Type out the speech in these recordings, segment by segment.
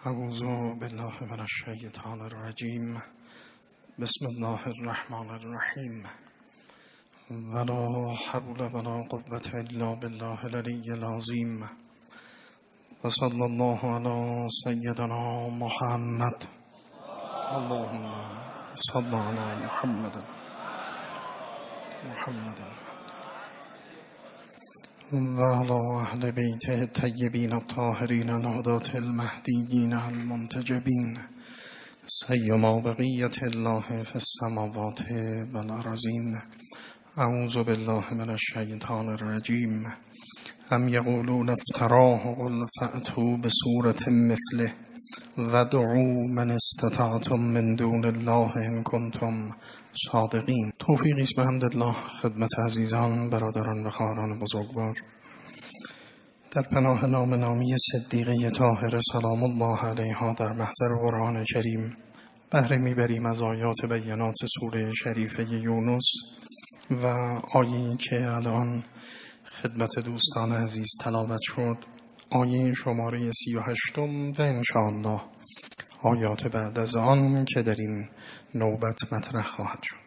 اعوذ بالله من الشیطان الرجیم. بسم الله الرحمن الرحیم. ولا حول ولا قوة الا بالله العلی العظیم. و صلی الله علی سیدنا محمد. اللهم صل علی محمد و علی اهل بیت الطیبین الطاهرین الهداة المهدیین المنتجبین سیما بقیت الله فی السماوات و الارضین. اعوذ بالله من الشیطان الرجیم. ام یقولون افتراه قل فأتوا بسورة مثله وادعوا من استطعتم من دون الله ان کنتم صادقین. توفیقی است بحمدالله خدمت عزیزان، برادران و خواهران بزرگوار. در پناه نام نامی صدیقه طاهره سلام الله علیها در محضر قرآن کریم بهره میبریم از آیات بینات سوره شریفه یونس و آیه‌ای که الان خدمت دوستان عزیز تلاوت شد، آیه شماره 38 و انشاءالله آیات بعد از آن که در این نوبت مطرح خواهد شد.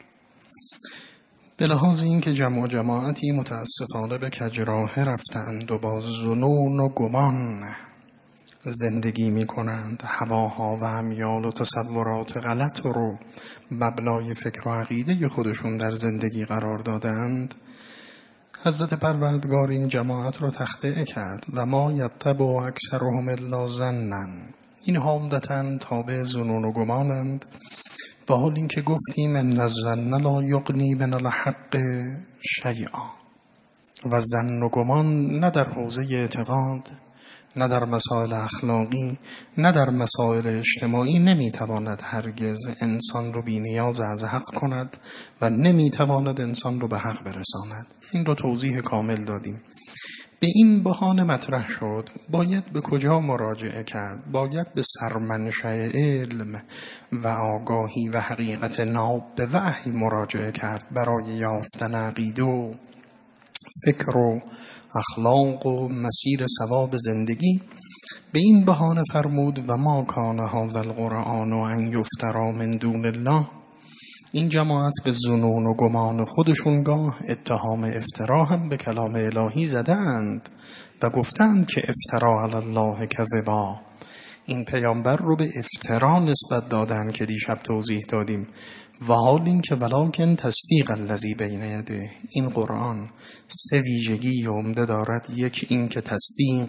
به لحاظ این که جمع و جماعتی متاسفانه به کجراه رفتند و با ظنون و گمان زندگی می کنند، هواها و امیال و تصورات غلط رو مبنای فکر و عقیده خودشون در زندگی قرار دادند، حضرت پروردگار این جماعت رو تخطئه کرد و ما یتبع اکثرهم الا ظنا. این عمدتاً تابع ظنون و گمانند، با حال این که گفتیم ان الظن لا یغنی من الحق شیئا. و ظن و گمان نه در حوزه اعتقاد، نه در مسائل اخلاقی، نه در مسائل اجتماعی نمیتواند هرگز انسان رو بی‌نیاز از حق کند و نمیتواند انسان رو به حق برساند. این رو توضیح کامل دادیم. به این بهانه مطرح شد باید به کجا مراجعه کرد؟ باید به سرمنشأ علم و آگاهی و حقیقت ناب به وحی مراجعه کرد برای یافتن عقیده و فکر و اخلاق و مسیر ثواب زندگی. به این بهانه فرمود و ما کان هذا القرآن ان یفتری من دون الله. این جماعت به ظنون و گمان خودشون گاه اتهام افترا هم به کلام الهی زدند و گفتند که افترا علی الله کذبا. این پیامبر رو به افترا نسبت دادن که دیشب توضیح دادیم. و حال این که ولکن تصدیق الذی بین یده. این قرآن سه ویژگی عمده دارد. یک این که تصدیق،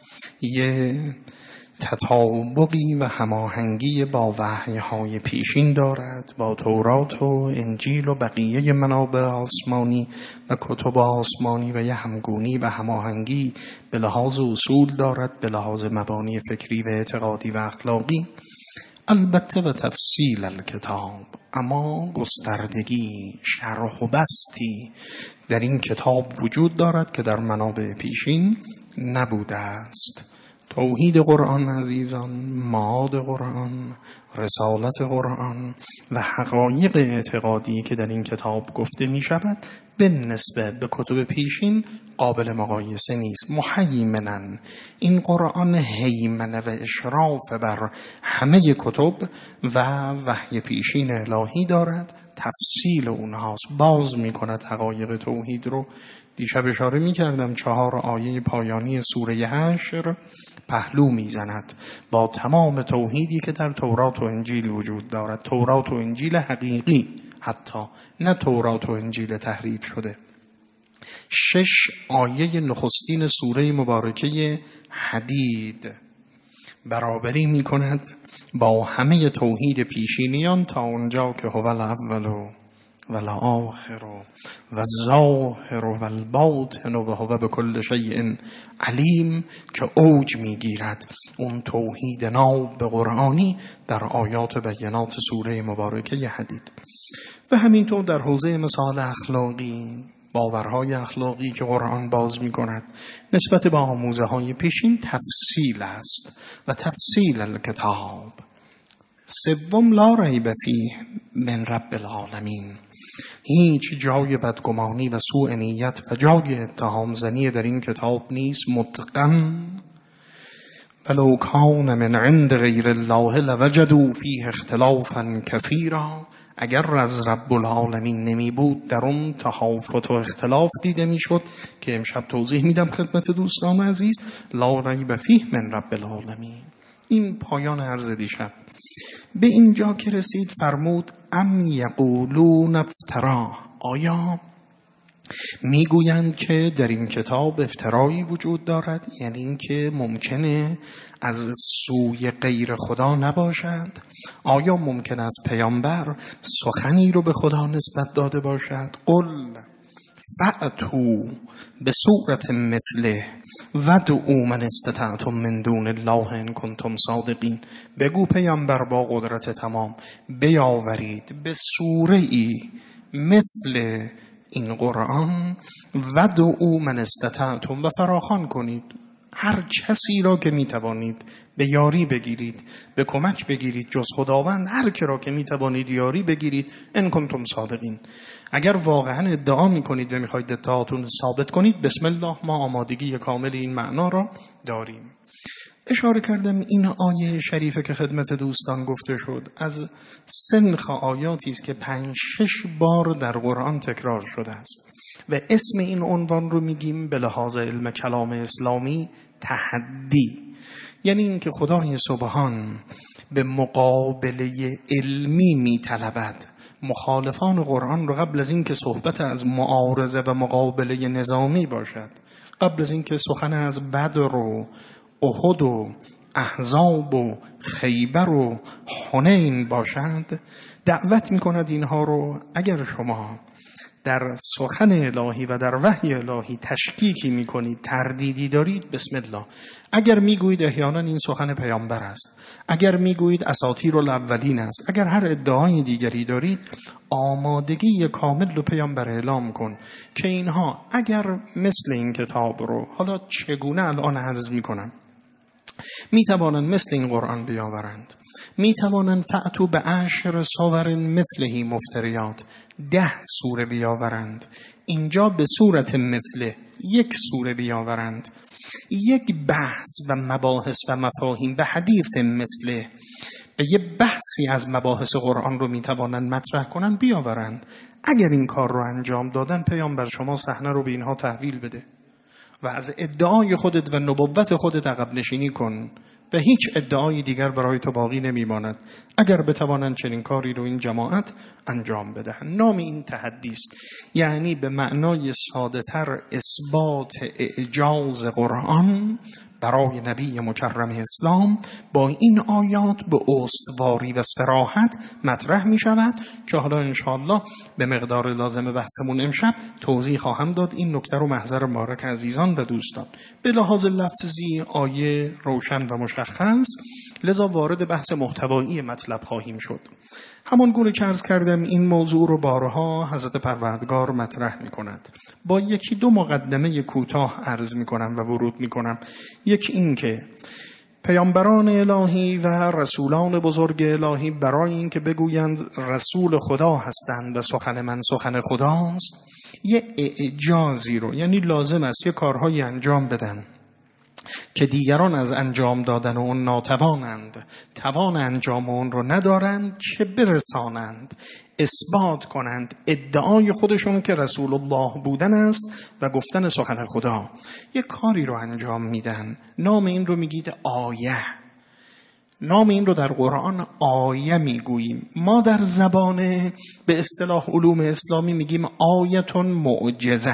یه تطابقی و هماهنگی با وحی‌های پیشین دارد، با تورات و انجیل و بقیه منابع آسمانی و کتب آسمانی، و یه همگونی و هماهنگی به لحاظ اصول دارد، به لحاظ مبانی فکری و اعتقادی و اخلاقی. البته و تفصیل الکتاب، اما گستردگی، شرح و بسطی در این کتاب وجود دارد که در منابع پیشین نبوده است. توحید قرآن عزیزان، معاد قرآن، رسالت قرآن و حقایق اعتقادی که در این کتاب گفته می شود به نسبت به کتب پیشین قابل مقایسه نیست. محیمنن، این قرآن هیمنه و اشراف بر همه کتب و وحی پیشین الهی دارد، تفصیل اونهاست، باز می کند حقایق توحید رو. دیشب اشاره می کردم 4 آیه پایانی سوره حشر پهلو می زند با تمام توحیدی که در تورات و انجیل وجود دارد. تورات و انجیل حقیقی، حتی نه تورات و انجیل تحریف شده. 6 آیه نخستین سوره مبارکه حدید برابری می کند با همه توحید پیشینیان تا اونجا که هو الاول و الآخر و الظاهر و الباطن و هو بكل شیء علیم که اوج میگیرد اون توحید ناب به قرآنی در آیات بینات سوره مبارکه حدید. و همینطور در حوزه مسائل اخلاقی، باورهای اخلاقی که قرآن باز می کند نسبت به آموزه های پیشین تفصیل است و تفصیل الکتاب. سوم لا ریب فیه من رب العالمین. هیچ جای بدگمانی و سوء نیت و جای اتهام زنی در این کتاب نیست. متقن ولو کان من عند غیر الله لوجدوا فیه اختلافا کثیرا. اگر از رب العالمین نمی بود در اون تفاوت و اختلاف دیده می شد که امشب توضیح میدم خدمت دوستان عزیز. لا ریب فیه من رب العالمین. این پایان عرض دیشب. به اینجا که رسید فرمود ام یقولون افترا، آیا میگویند که در این کتاب افترایی وجود دارد، یعنی اینکه ممکنه از سوی غیر خدا نباشد؟ آیا ممکن است پیامبر سخنی رو به خدا نسبت داده باشد؟ قل فأتوا به صورت مثله ودعوا من استطعتم من دون الله ان کنتم صادقین. بگو پیامبر با قدرت تمام بیاورید به سوره‌ای مثل این قرآن، ودعوا من استطعتم، و فراخوان کنید هر کسی را که میتوانید به یاری بگیرید، به کمک بگیرید جز خداوند. هر کی را که میتوانید یاری بگیرید، ان کنتم صادقین. اگر واقعا ادعا میکنید و میخواید ادعاتون ثابت کنید، بسم الله، ما آمادگی کامل این معنا را داریم. اشاره کردم این آیه شریفه که خدمت دوستان گفته شد از سنخ آیاتی است که 5-6 بار در قرآن تکرار شده است و اسم این عنوان رو میگیم به لحاظ علم کلام اسلامی تحدی. یعنی اینکه خدای سبحان به مقابله علمی میطلبد مخالفان قرآن رو قبل از اینکه صحبت از معارضه و مقابله نظامی باشد، قبل از اینکه سخن از بدر و احد و احزاب و خیبر و حنین باشند، دعوت میکند اینها رو اگر شما در سخن الهی و در وحی الهی تشکیکی میکنید، تردیدی دارید، بسم الله. اگر میگویید احیانا این سخن پیامبر است، اگر میگویید اساطیر الاولین است، اگر هر ادعای دیگری دارید، آمادگی کامل رو پیامبر اعلام کن که اینها اگر مثل این کتاب رو، حالا چگونه الان عرض میکنم، میتوانند مثل این قرآن بیاورند، میتوانند فأتوا به 10 صور مثله مفتریات، 10 سوره بیاورند. اینجا به صورت مثله 1 سوره بیاورند، 1 بحث و مباحث و مفاهیم به حدیث مثله، به یه بحثی از مباحث قرآن رو میتوانند مطرح کنند بیاورند. اگر این کار رو انجام دادن، پیامبر شما صحنه رو به اینها تحویل بده و از ادعای خودت و نبوت خودت عقب نشینی کن و هیچ ادعای دیگر برای تو باقی نمیماند. اگر بتوانند چنین کاری رو این جماعت انجام بدهند. نام این تحدی است، یعنی به معنای ساده تر اثبات اعجاز قرآن برای نبی مکرم اسلام با این آیات به استواری و صراحت مطرح می شود که حالا انشاءالله به مقدار لازم بحثمون امشب توضیح خواهم داد. این نکته رو محضر مبارک عزیزان و دوستان. به لحاظ لفظی آیه روشن و مشخص، لذا وارد بحث محتوایی مطلب خواهیم شد. همان گونه که عرض کردم این موضوع رو بارها حضرت پروردگار مطرح می کند. با 1-2 مقدمه کوتاه عرض می کنم و ورود می کنم. یک این که پیامبران الهی و رسولان بزرگ الهی برای این که بگویند رسول خدا هستند و سخن من سخن خداست، یه اعجازی رو، یعنی لازم است یه کارهایی انجام بدن که دیگران از انجام دادن اون ناتوانند، توان انجام اون رو ندارند، که برسانند، اثبات کنند ادعای خودشون که رسول الله بودن است و گفتن سخن خدا. یک کاری رو انجام میدن، نام این رو میگید آیه. نام این رو در قرآن آیه میگوییم. ما در زبان به اصطلاح علوم اسلامی میگیم آیتون معجزه.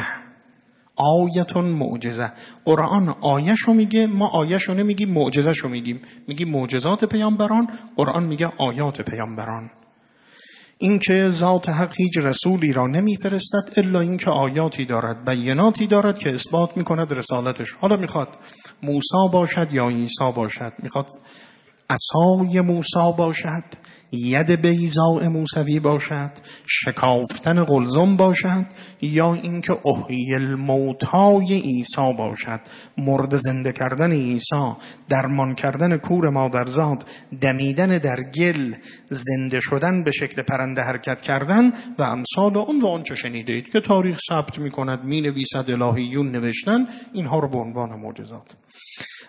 آیتون معجزه. قرآن آیه‌شو میگه، ما آیه‌شو نمیگیم، معجزه‌شو میگیم. میگیم معجزات پیامبران، قرآن میگه آیات پیامبران. این که ذات حق هیچ رسولی را نمیفرستد الا این که آیاتی دارد، بیناتی دارد که اثبات میکند رسالتش. حالا میخواد موسی باشد یا عیسی باشد، میخواد عصای موسی باشد، ید بیضاء موسوی باشد، شکافتن قلزم باشد، یا اینکه احیی الموتای عیسی باشد، مرد زنده کردن عیسی، درمان کردن کور مادرزاد، دمیدن در گل، زنده شدن، به شکل پرنده حرکت کردن و امثال اون و آنچه شنیدید که تاریخ ثبت می‌کند، می‌نویسد، الهیون نوشتن، اینها رو به عنوان معجزات.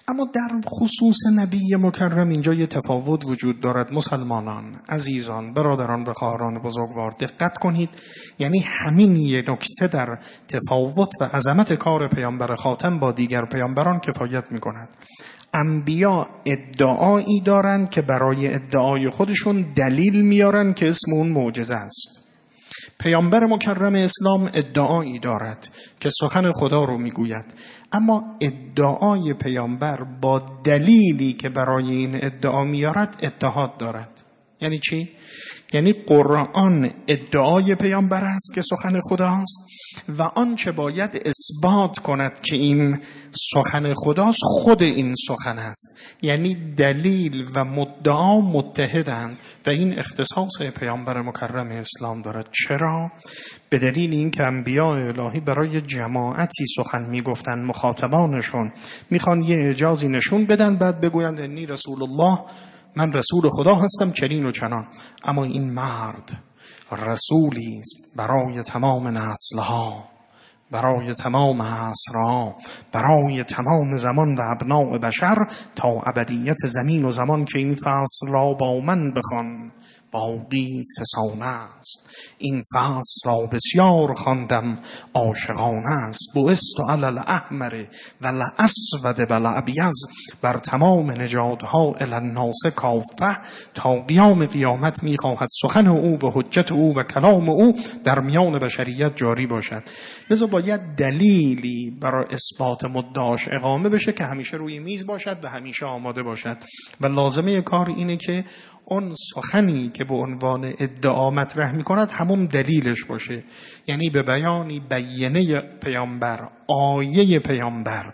اما در خصوص نبی مکرم اینجا یه تفاوت وجود دارد. مسلمانان، عزیزان، برادران و خواهران بزرگوار، دقت کنید. یعنی همین یه نکته در تفاوت و عظمت کار پیامبر خاتم با دیگر پیامبران کفایت می‌کند. انبیا ادعایی دارن که برای ادعای خودشون دلیل میارن که اسم اون معجزه است. پیامبر مکرم اسلام ادعایی دارد که سخن خدا رو میگوید، اما ادعای پیامبر با دلیلی که برای این ادعا میارد اتحاد دارد. یعنی چی؟ یعنی قرآن ادعای پیامبر است که سخن خداست و آنچه باید اثبات کند که این سخن خداست خود این سخن است. یعنی دلیل و مدعا متحدند و این اختصاص پیامبر مکرم اسلام دارد. چرا؟ به دلیل اینکه انبیاء الهی برای جماعتی سخن میگفتن، مخاطبانشون میخوان یه اجازی نشون بدن، بعد بگویند انی رسول الله، من رسول خدا هستم چنین و چنان. اما این مرد رسولی است برای تمام نسلها، برای تمام عصرها، برای تمام زمان و ابناء بشر تا ابدیت زمین و زمان که این فصل را با من بخوان باقی فسانه است. این فصل را بسیار خواندم عاشقانه است. بعثت علی الاحمر و الاسود و الابیض، بر تمام نژادها الی الناس کافه، تا قیام قیامت میخواهد سخن او و حجت او و کلام او در میان بشریت جاری باشد. لذا باید دلیلی برای اثبات مدعاش اقامه بشه که همیشه روی میز باشد و همیشه آماده باشد و لازمه کار اینه که اون سخنی که به عنوان ادعا مطرح می‌کند همون دلیلش باشه. یعنی به بیانی بیانه پیامبر، آیه پیامبر،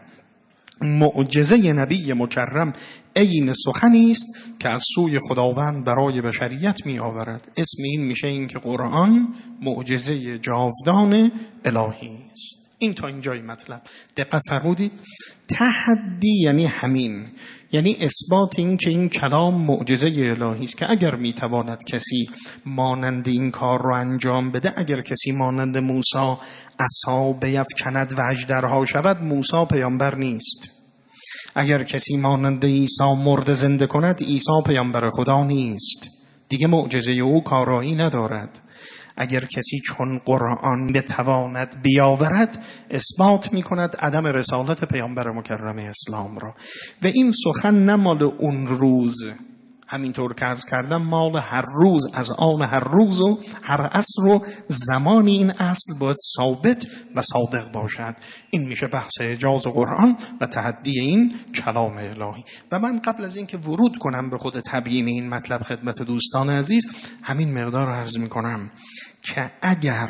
معجزه نبی مکرم عین سخنی است که از سوی خداوند برای بشریت می آورد. اسم این میشه این که قرآن معجزه جاودان الهی است. این تا اینجای مطلب. دقت فرمودید؟ تحدی یعنی همین، یعنی اثبات این که این کلام معجزه الهی است که اگر میتواند کسی مانند این کار رو انجام بده، اگر کسی مانند موسی عصا بیفکند و اژدرها شود، موسی پیامبر نیست. اگر کسی مانند عیسی مرده زنده کند، عیسی پیامبر خدا نیست. دیگه معجزه او کارایی ندارد. اگر کسی چون قرآن بتواند بیاورد، اثبات می کند عدم رسالت پیامبر مکرم اسلام را. و این سخن نه مال اون روز، همینطور که عرض کردم مال هر روز، از آن هر روز و هر عصر و زمانی این اصل باید ثابت و صادق باشد. این میشه بحث اعجاز قرآن و تحدی این کلام الهی. و من قبل از اینکه ورود کنم به خود تبیین این مطلب خدمت دوستان عزیز، همین مقدار عرض میکنم که اگر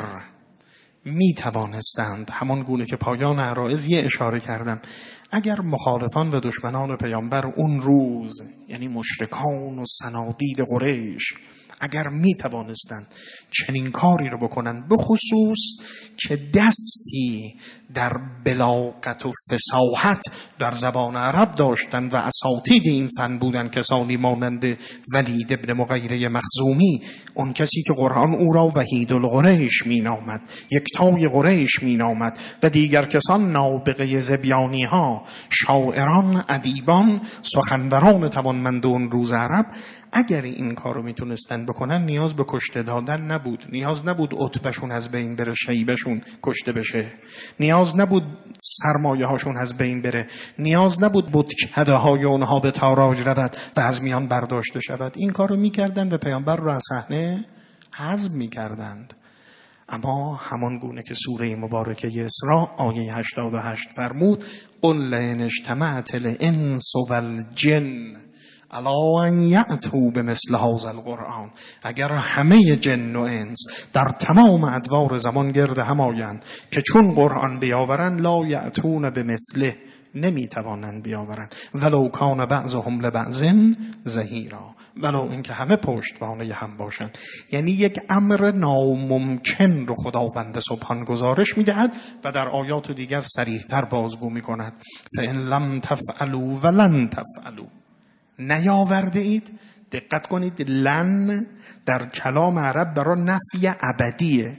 می توانستند، همان گونه که پایان عرائض یه اشاره کردم، اگر مخالفان و دشمنان پیامبر اون روز، یعنی مشرکان و صنادید قریش، اگر می توانستند چنین کاری رو بکنن، به خصوص که دستی در بلاغت و فصاحت در زبان عرب داشتن و اساتید این فن بودن، کسانی مانند ولید ابن مغیره مخزومی، اون کسی که قرآن او را وحید القریش می نامد، یکتای قریش می نامد، و دیگر کسان نابغه زبیانی ها، شاعران، ادیبان، سخنوران توانمند اون روز عرب، اگر این کار رو میتونستن بکنن، نیاز به کشته دادن نبود. نیاز نبود عتبشون از بین بره، شیبشون کشته بشه. نیاز نبود سرمایه هاشون از بین بره. نیاز نبود بتکده های اونها به تاراج رود و از میان برداشته شود. این کار رو میکردن و پیامبر رو از صحنه حذف میکردند. اما همان گونه که سوره مبارکه اسراء آیه 88 فرمود: قل لئن اجتمعت الانس والجن الا ان یأتوا بمثل هذا القرآن، اگر همه جن و انس در تمام ادوار زمان گرد هم آیند که چون قرآن بیاورند، لا یأتون بمثله، نمیتوانند بیاورند، ولو کان بعضهم لبعض ظهیرا، ولو اینکه همه پشتوانه هم باشند. یعنی یک امر ناممکن رو خداوند سبحان گزارش میدهد و در آیات دیگر صریح‌تر بازگو میکند: فإن لم تفعلوا ولن تفعلوا، نیاورده اید. دقت کنید، لن در کلام عرب برای نفی ابدیه.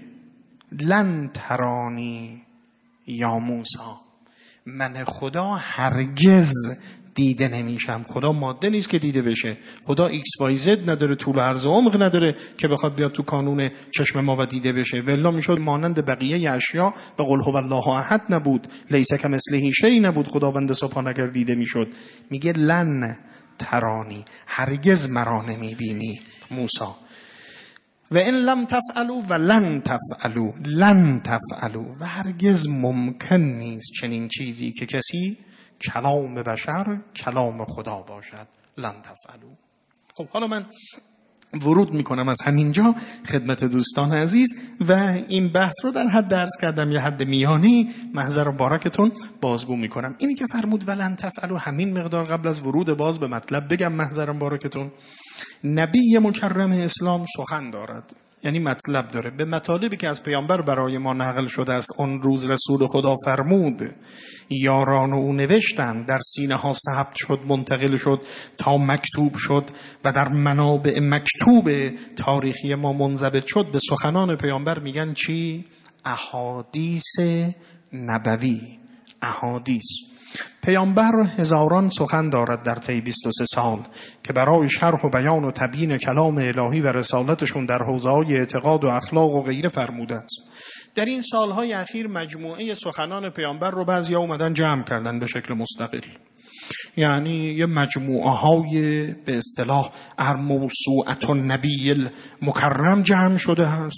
لن ترانی یا موسی، من خدا هرگز دیده نمیشم. خدا ماده نیست که دیده بشه. خدا ایکس وای زد نداره، طول و عرض و عمق نداره که بخواد بیاد تو کانون چشم ما و دیده بشه. والا میشد مانند بقیه اشیا، به قل هو الله احد نبود، لیس کمثله شیء نبود، خداوند سبحان اگر دیده میشد. میگه لن ترانی، هرگز مرا نمیبینی موسی. و این لم تفعلوا و لن تفعلوا، لن تفعلوا، و هرگز ممکن نیست چنین چیزی که کسی کلام بشر کلام خدا باشد. لن تفعلوا. خب حالا من ورود میکنم از همینجا خدمت دوستان عزیز و این بحث رو در حد درس کردم، یه حد میانی، محضر مبارکتون بازگو میکنم. اینی که فرمود ولن تفعلوا، همین مقدار قبل از ورود باز به مطلب بگم محضر مبارکتون. نبی مکرم اسلام سخن دارد، یعنی مطلب داره به مطالبی که از پیامبر برای ما نقل شده است. اون روز رسول خدا فرمود یاران او نوشتند، در سینه ها ثبت شد، منتقل شد تا مکتوب شد و در منابع مکتوب تاریخی ما منضبط شد. به سخنان پیامبر میگن چی؟ احادیث نبوی. احادیث. پیامبر هزاران سخن دارد در طی 23 سال که برای شرح و بیان و تبیین کلام الهی و رسالتشون در حوزه‌های اعتقاد و اخلاق و غیره فرموده است. در این سالهای اخیر مجموعه سخنان پیامبر رو بعضیا اومدن جمع کردن به شکل مستقل، یعنی یه مجموعه های به اصطلاح موسوعة النبی المکرم جمع شده هست،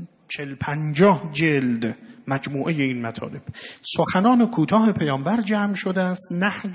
40-50 جلد مجموعه این مطالب. سخنان کوتاه پیامبر جمع شده است، نهج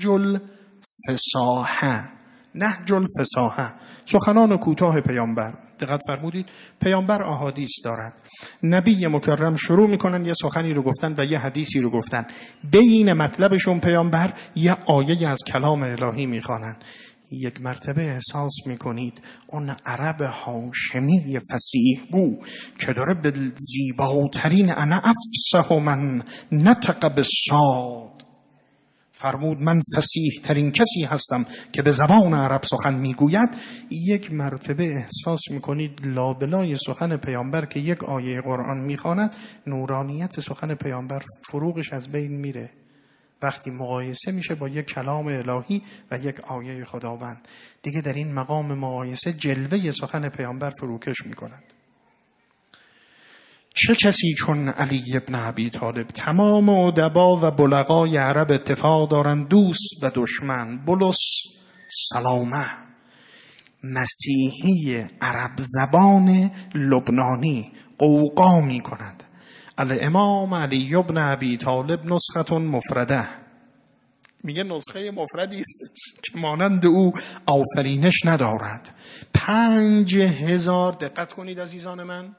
الفصاحه. نهج الفصاحه، سخنان کوتاه پیامبر. دقت فرمودید پیامبر احادیث دارد، نبی مکرم شروع میکنن یه سخنی رو گفتن و یه حدیثی رو گفتن، بین مطلبشون پیامبر یه آیه از کلام الهی میخوانن. یک مرتبه احساس میکنید اون عرب هاشمی فصیح گو که داره به زیباترین انا افصح من نطق بالصاد، فرمود من فصیح ترین کسی هستم که به زبان عرب سخن میگوید. یک مرتبه احساس میکنید لابلای سخن پیامبر که یک آیه قرآن میخواند، نورانیت سخن پیامبر فروغش از بین میره وقتی مقایسه میشه با یک کلام الهی و یک آیه خداوند. دیگه در این مقام مقایسه جلوه سخن پیامبر فروکش میکند. چه کسی چون علی ابن ابی طالب؟ تمام ادبا و بلغای عرب اتفاق دارند دوست و دشمن، بلس سلامه، مسیحی عرب زبان لبنانی قوقا می کند. الامام علی ابن ابی طالب نسخه مفرده، میگه نسخه مفردی است که مانند او آفرینش ندارد. 5000 دقت کنید عزیزان من،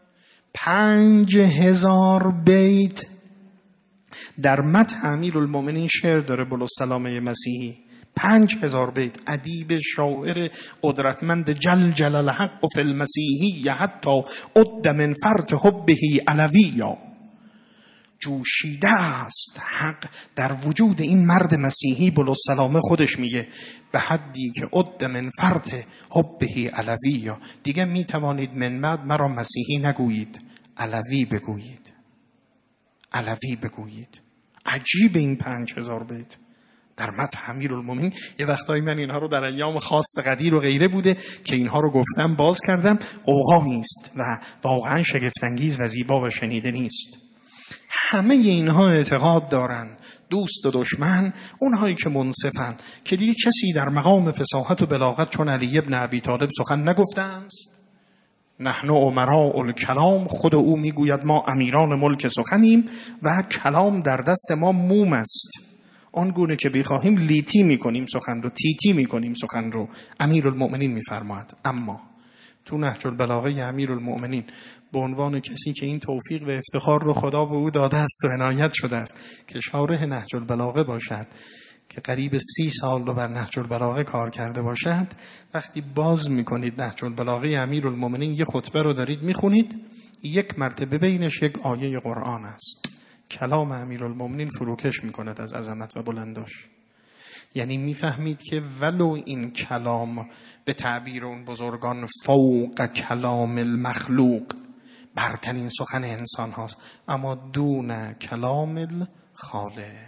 5000 بیت در مدح امیرالمومنین شعر داره بلوسلامه مسیحی. 5000 بیت. ادیب شاعر قدرتمند جل جلال حق فی المسیحی حتی عد من فرط حبه علویا. جوشیده است حق در وجود این مرد مسیحی بلوسلامه، خودش میگه به حدی که عد من فرط حبه علویا. دیگه میتوانید من بعد مرا مسیحی نگویید، علوی بگویید، علوی بگویید. عجیب این 5000 بیت در مدح امیرالمومنین. یه وقتایی من اینها رو در ایام خاص قدیر و غیره بوده که اینها رو گفتم باز کردم، قوقا نیست و واقعا شگفت‌انگیز و زیبا و شنیده نیست. همه اینها اعتقاد دارن، دوست و دشمن، اونهایی که منصفن که دیگه کسی در مقام فصاحت و بلاغت چون علی ابن ابی طالب سخن نگفته است. نحن امراء الکلام، خود او میگوید ما امیران ملک سخنیم و کلام در دست ما موم است، آنگونه که بخواهیم لیتی میکنیم سخن رو، تیتی میکنیم سخن رو، امیرالمومنین میفرماید. اما تو نهج البلاغه امیرالمومنین به عنوان کسی که این توفیق و افتخار رو خدا به او داده است و عنایت شده است که شارح نهج البلاغه باشد، که قریب 30 سال رو بر نهج البلاغه کار کرده باشد، وقتی باز میکنید نهج البلاغه امیرالمومنین یه خطبه رو دارید میخونید، یک مرتبه بینش یک آیه قرآن است. کلام امیرالمومنین فروکش میکند از عظمت و بلنداش. یعنی میفهمید که ولو این کلام به تعبیر اون بزرگان فوق کلام المخلوق، برترین سخن انسان هاست، اما دون کلام الخالق،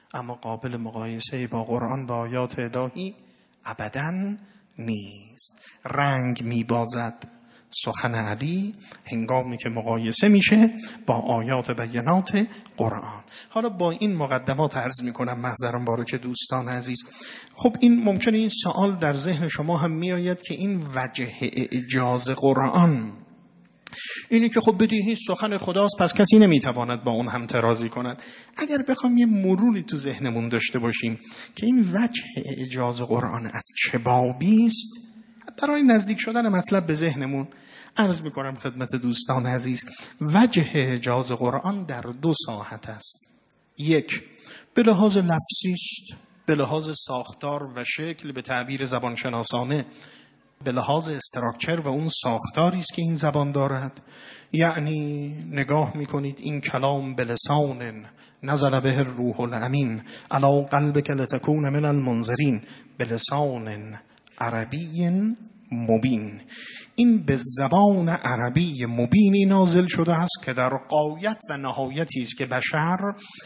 اما قابل مقایسه با قرآن و آیات الهی ابداً نیست. رنگ میبازد سخن علی هنگامی که مقایسه میشه با آیات بینات قرآن. حالا با این مقدمات عرض میکنم محضران بارک دوستان عزیز. خب این ممکنه این سوال در ذهن شما هم میآید که این وجه اعجاز قرآن اینی که خب بدیهی سخن خداست، پس کسی نمیتواند با اون هم ترازی کند. اگر بخوام یه مروری تو ذهنمون داشته باشیم که این وجه اعجاز قرآن از چه بابی است، برای نزدیک شدن مطلب به ذهنمون عرض میکنم خدمت دوستان عزیز. وجه اعجاز قرآن در دو ساحت است. یک، به لحاظ لفظی است، به لحاظ ساختار و شکل، به تعبیر زبانشناسانه به لحاظ استراکچر و اون ساختاری است که این زبان دارد. یعنی نگاه میکنید این کلام بلسان نزل به الروح الامین علی قلبک لتکون من المنذرین بلسان عربی مبین. این به زبان عربی مبینی نازل شده است که در غایت و نهایتی است که بشر،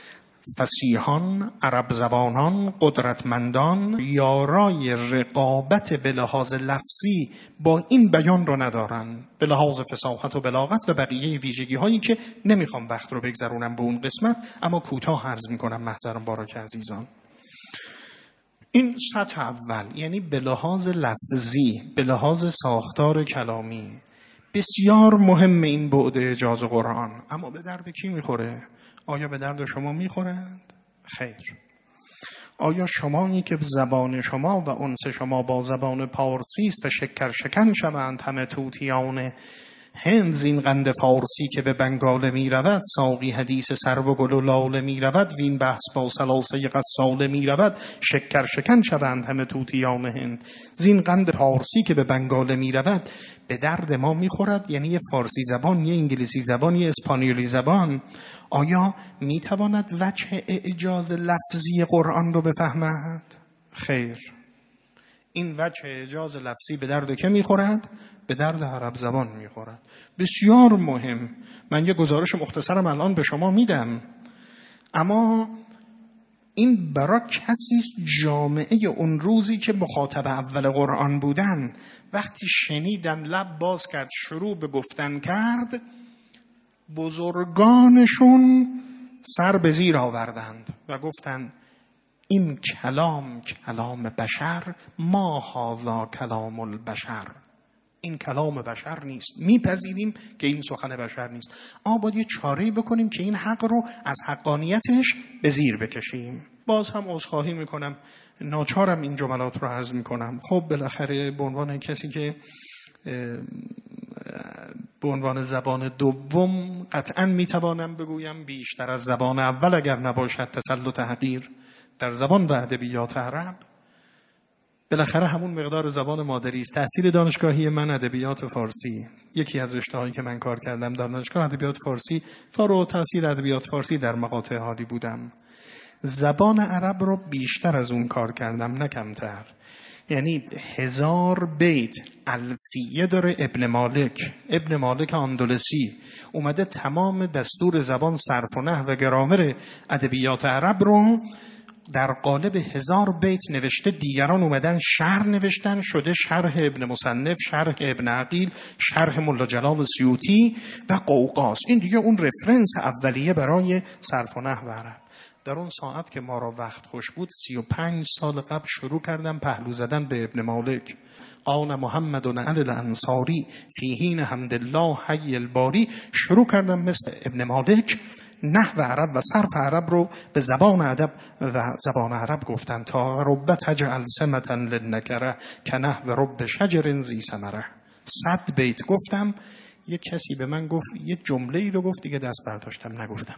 فصیحان، عرب زبانان، قدرتمندان یارای رقابت به لحاظ لفظی با این بیان رو ندارن، به لحاظ فصاحت و بلاغت و بقیه ویژگی هایی که نمیخوام وقت رو بگذرونم به اون قسمت، اما کوتاه عرض میکنم محضران بارک عزیزان. این سطح اول، یعنی به لحاظ لفظی، به لحاظ ساختار کلامی بسیار مهم این بعد اعجاز قرآن. اما به درد کی میخوره؟ آیا به درد شما میخورند؟ خیر. آیا شمایی که زبان شما و انس شما با زبان پارسی است و شکر شکن شوند همه طوطیان هند زین قند فارسی که به بنگال می رود، ساقی حدیث سرو و گل و لاله می رود، وین بحث با سلاسه قصاله می رود، شکر شکن شوند همه طوطیان هند زین قند فارسی که به بنگال می رود. به درد ما می خورد، یعنی یه فارسی زبان، یه انگلیسی زبان، یه اسپانیولی زبان آیا می تواند وجه اعجاز لفظی قرآن رو بفهمد؟ خیر. این وجه اعجاز لفظی به درد که می خورد؟ به درد عرب زبان میخورد. بسیار مهم. من یه گزارش مختصرم الان به شما میدم، اما این برای کسی جامعه اون روزی که مخاطب اول قرآن بودن وقتی شنیدن لب باز کرد شروع به گفتن کرد، بزرگانشون سر به زیر آوردند و گفتند این کلام بشر، ما هذا کلام البشر، این کلام بشر نیست. میپذیریم که این سخن بشر نیست، اما باید یه چاره‌ای بکنیم که این حق رو از حقانیتش به زیر بکشیم. باز هم عذرخواهی میکنم، ناچارم این جملات رو عرض میکنم. خب بالاخره به عنوان کسی که به عنوان زبان دوم قطعا میتوانم بگویم بیشتر از زبان اول اگر نباشد تسلط حقیر در زبان و ادبیات عرب، بالاخره همون مقدار زبان مادری است. تحصیل دانشگاهی من ادبیات فارسی، یکی از رشته‌هایی که من کار کردم در دانشگاه ادبیات فارسی، فارغ التحصیل ادبیات فارسی در مقاطع عالی بودم. زبان عرب رو بیشتر از اون کار کردم، نه کمتر. یعنی 1000 بیت الفیه داره ابن مالک اندلسی، اومده تمام دستور زبان، صرف و نحو و گرامر ادبیات عرب رو در قالب 1000 بیت نوشته. دیگران اومدن شرح نوشتن، شده شرح ابن مصنف، شرح ابن عقیل، شرح ملا جلال سیوطی و قوقاس. این دیگه اون رفرنس اولیه برای صرف و نحو عرب. در اون ساعت که ما را وقت خوش بود 35 سال قبل شروع کردم پهلو زدن به ابن مالک. قال محمد علی الانصاری فی حین حمد الله حی الباری. شروع کردم مثل ابن مالک نحو عرب و صرف عرب رو به زبان ادب و زبان عرب گفتن تا رب تجعل سمتا للنکره که نحو رب شجر ذی ثمره. 100 بیت گفتم. یک کسی به من گفت یه جمله‌ای رو گفت دیگه دست برداشتم نگفتم.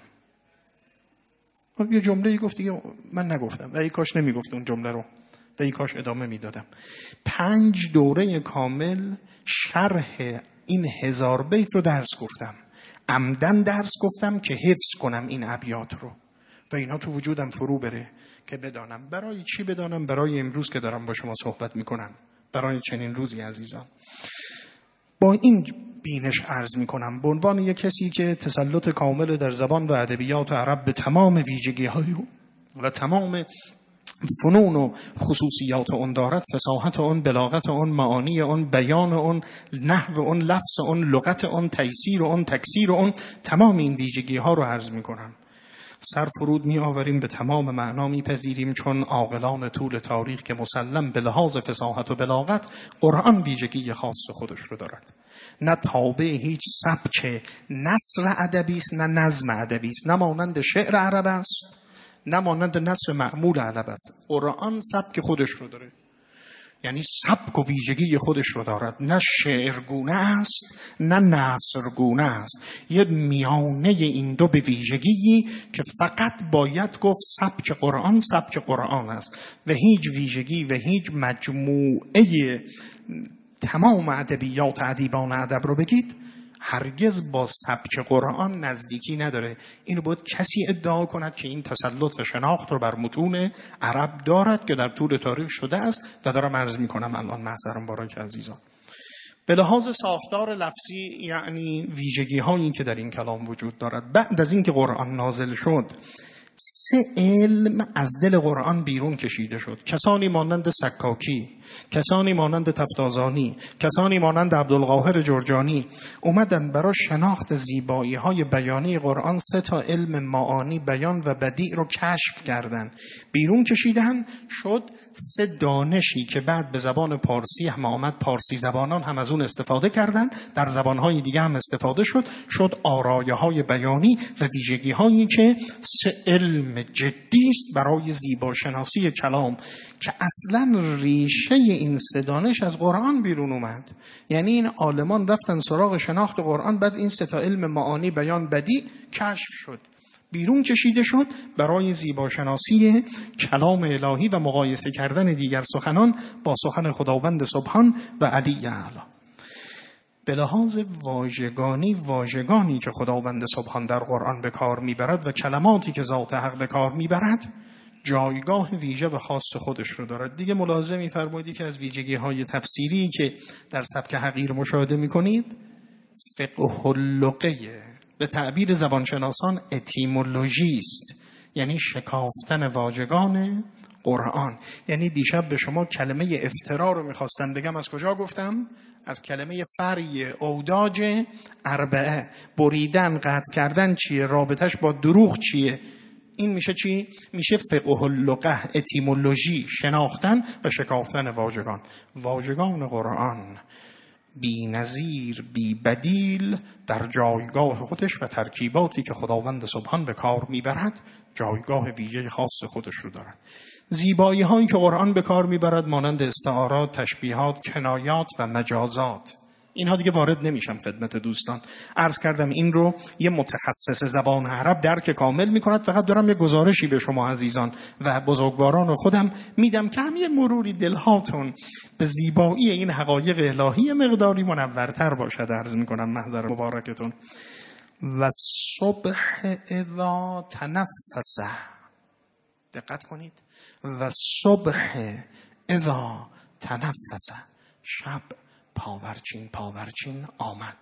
یه جمله‌ای گفت دیگه من نگفتم و ای کاش نمیگفت اون جمله رو و ای کاش ادامه میدادم. 5 دوره کامل شرح این 1000 بیت رو درس گفتم. عمدن درس گفتم که حفظ کنم این ابیات رو و اینا تو وجودم فرو بره که بدانم. برای چی بدانم؟ برای امروز که دارم با شما صحبت میکنم، برای چنین روزی عزیزان. با این بینش عرض میکنم به عنوان یک کسی که تسلط کامل در زبان و ادبیات عرب به تمام ویژگی‌های و تمام فنون و خصوصیات اون دارد، فصاحت اون، بلاغت اون، معانی اون، بیان اون، نحو اون، لفظ اون، لغت اون، تیسیر اون، تکسیر اون، تمام این ویژگی ها رو عرض میکنم. سر فرود می آوریم، به تمام معنا میپذیریم، چون عاقلان طول تاریخ که مسلم به لحاظ فصاحت و بلاغت قرآن ویژگی خاص خودش رو دارد. نه تابع هیچ سبک نثر ادبی است، نه نظم ادبی است، نه مانند شعر عرب است، نه مانند نثر معمول عرب است. قرآن سبک خودش رو داره، یعنی سبک و ویژگی خودش رو دارد. نه شعرگونه است، نه نثرگونه است. یه میانه این دو به ویژگی که فقط باید گفت سبک قرآن است و هیچ ویژگی و هیچ مجموعه تمام ادبیات ادیبان ادب رو بگید هرگز با سبک قرآن نزدیکی نداره. اینو باید کسی ادعا کند که این تسلط و شناخت رو بر متون عرب دارد که در طول تاریخ شده است و دارم عرض میکنم الان محضرم برای عزیزان. به لحاظ ساختار لفظی یعنی ویژگی هایی که در این کلام وجود دارد. بعد از اینکه قرآن نازل شد 3 علم از دل قرآن بیرون کشیده شد. کسانی مانند سکاکی، کسانی مانند تفتازانی، کسانی مانند عبدالقاهر جرجانی اومدن برای شناخت زیبایی های بیانی قرآن 3 علم معانی، بیان و بدیع رو کشف کردن، بیرون کشیدن. شد 3 دانشی که بعد به زبان پارسی هم آمد، پارسی زبانان هم از اون استفاده کردن، در زبانهای دیگه هم استفاده شد آرایه های بیانی و ویژگی هایی که 3 علم جدی است برای زیباشناسی کلام که اصلا ریشه این 3 دانش از قرآن بیرون اومد. یعنی این عالمان رفتن سراغ شناخت قرآن، بعد این 3 علم معانی، بیان، بدیع کشف شد، بیرون کشیده شد برای زیباشناسی کلام الهی و مقایسه کردن دیگر سخنان با سخن خداوند سبحان و علی اعلی. به لحاظ واژگانی که خداوند سبحان در قرآن به کار میبرد و کلماتی که ذات حق به کار میبرد جایگاه ویژه و خاص خودش رو دارد. دیگه ملاحظه می‌فرمایید که از ویژگی‌های تفسیری که در سبک حقیر مشاهده می‌کنید فقه اللغه، به تعبیر زبانشناسان اتیمولوژی است، یعنی شکافتن واژگان قرآن. یعنی دیشب به شما کلمه افترا رو می‌خواستم بگم، از کجا گفتم؟ از کلمه فری اوداج اربعه، بریدن، قطع کردن چیه، رابطش با دروغ چیه. این میشه چی؟ میشه فقه اللغه، اتیمولوژی، شناختن و شکافتن واژگان. واژگان قرآن بی نظیر، بی بدیل در جایگاه خودش و ترکیباتی که خداوند سبحان به کار میبرد جایگاه ویژه خاص خودش رو دارد. زیبایی هایی که قرآن به کار میبرد مانند استعارات، تشبیهات، کنایات و مجازات، اینها دیگه وارد نمیشم خدمت دوستان. عرض کردم این رو یه متخصص زبان عرب درک کامل میکند. فقط دارم یه گزارشی به شما عزیزان و بزرگواران خودم میدم که هم یه مروری دلهاتون به زیبایی این حقایق الهی مقداری منورتر باشد. عرض میکنم محضر مبارکتون. و صبح اذا تنفس، دقت کنید، و صبح اذا تنفس، شب پاورچین آمد.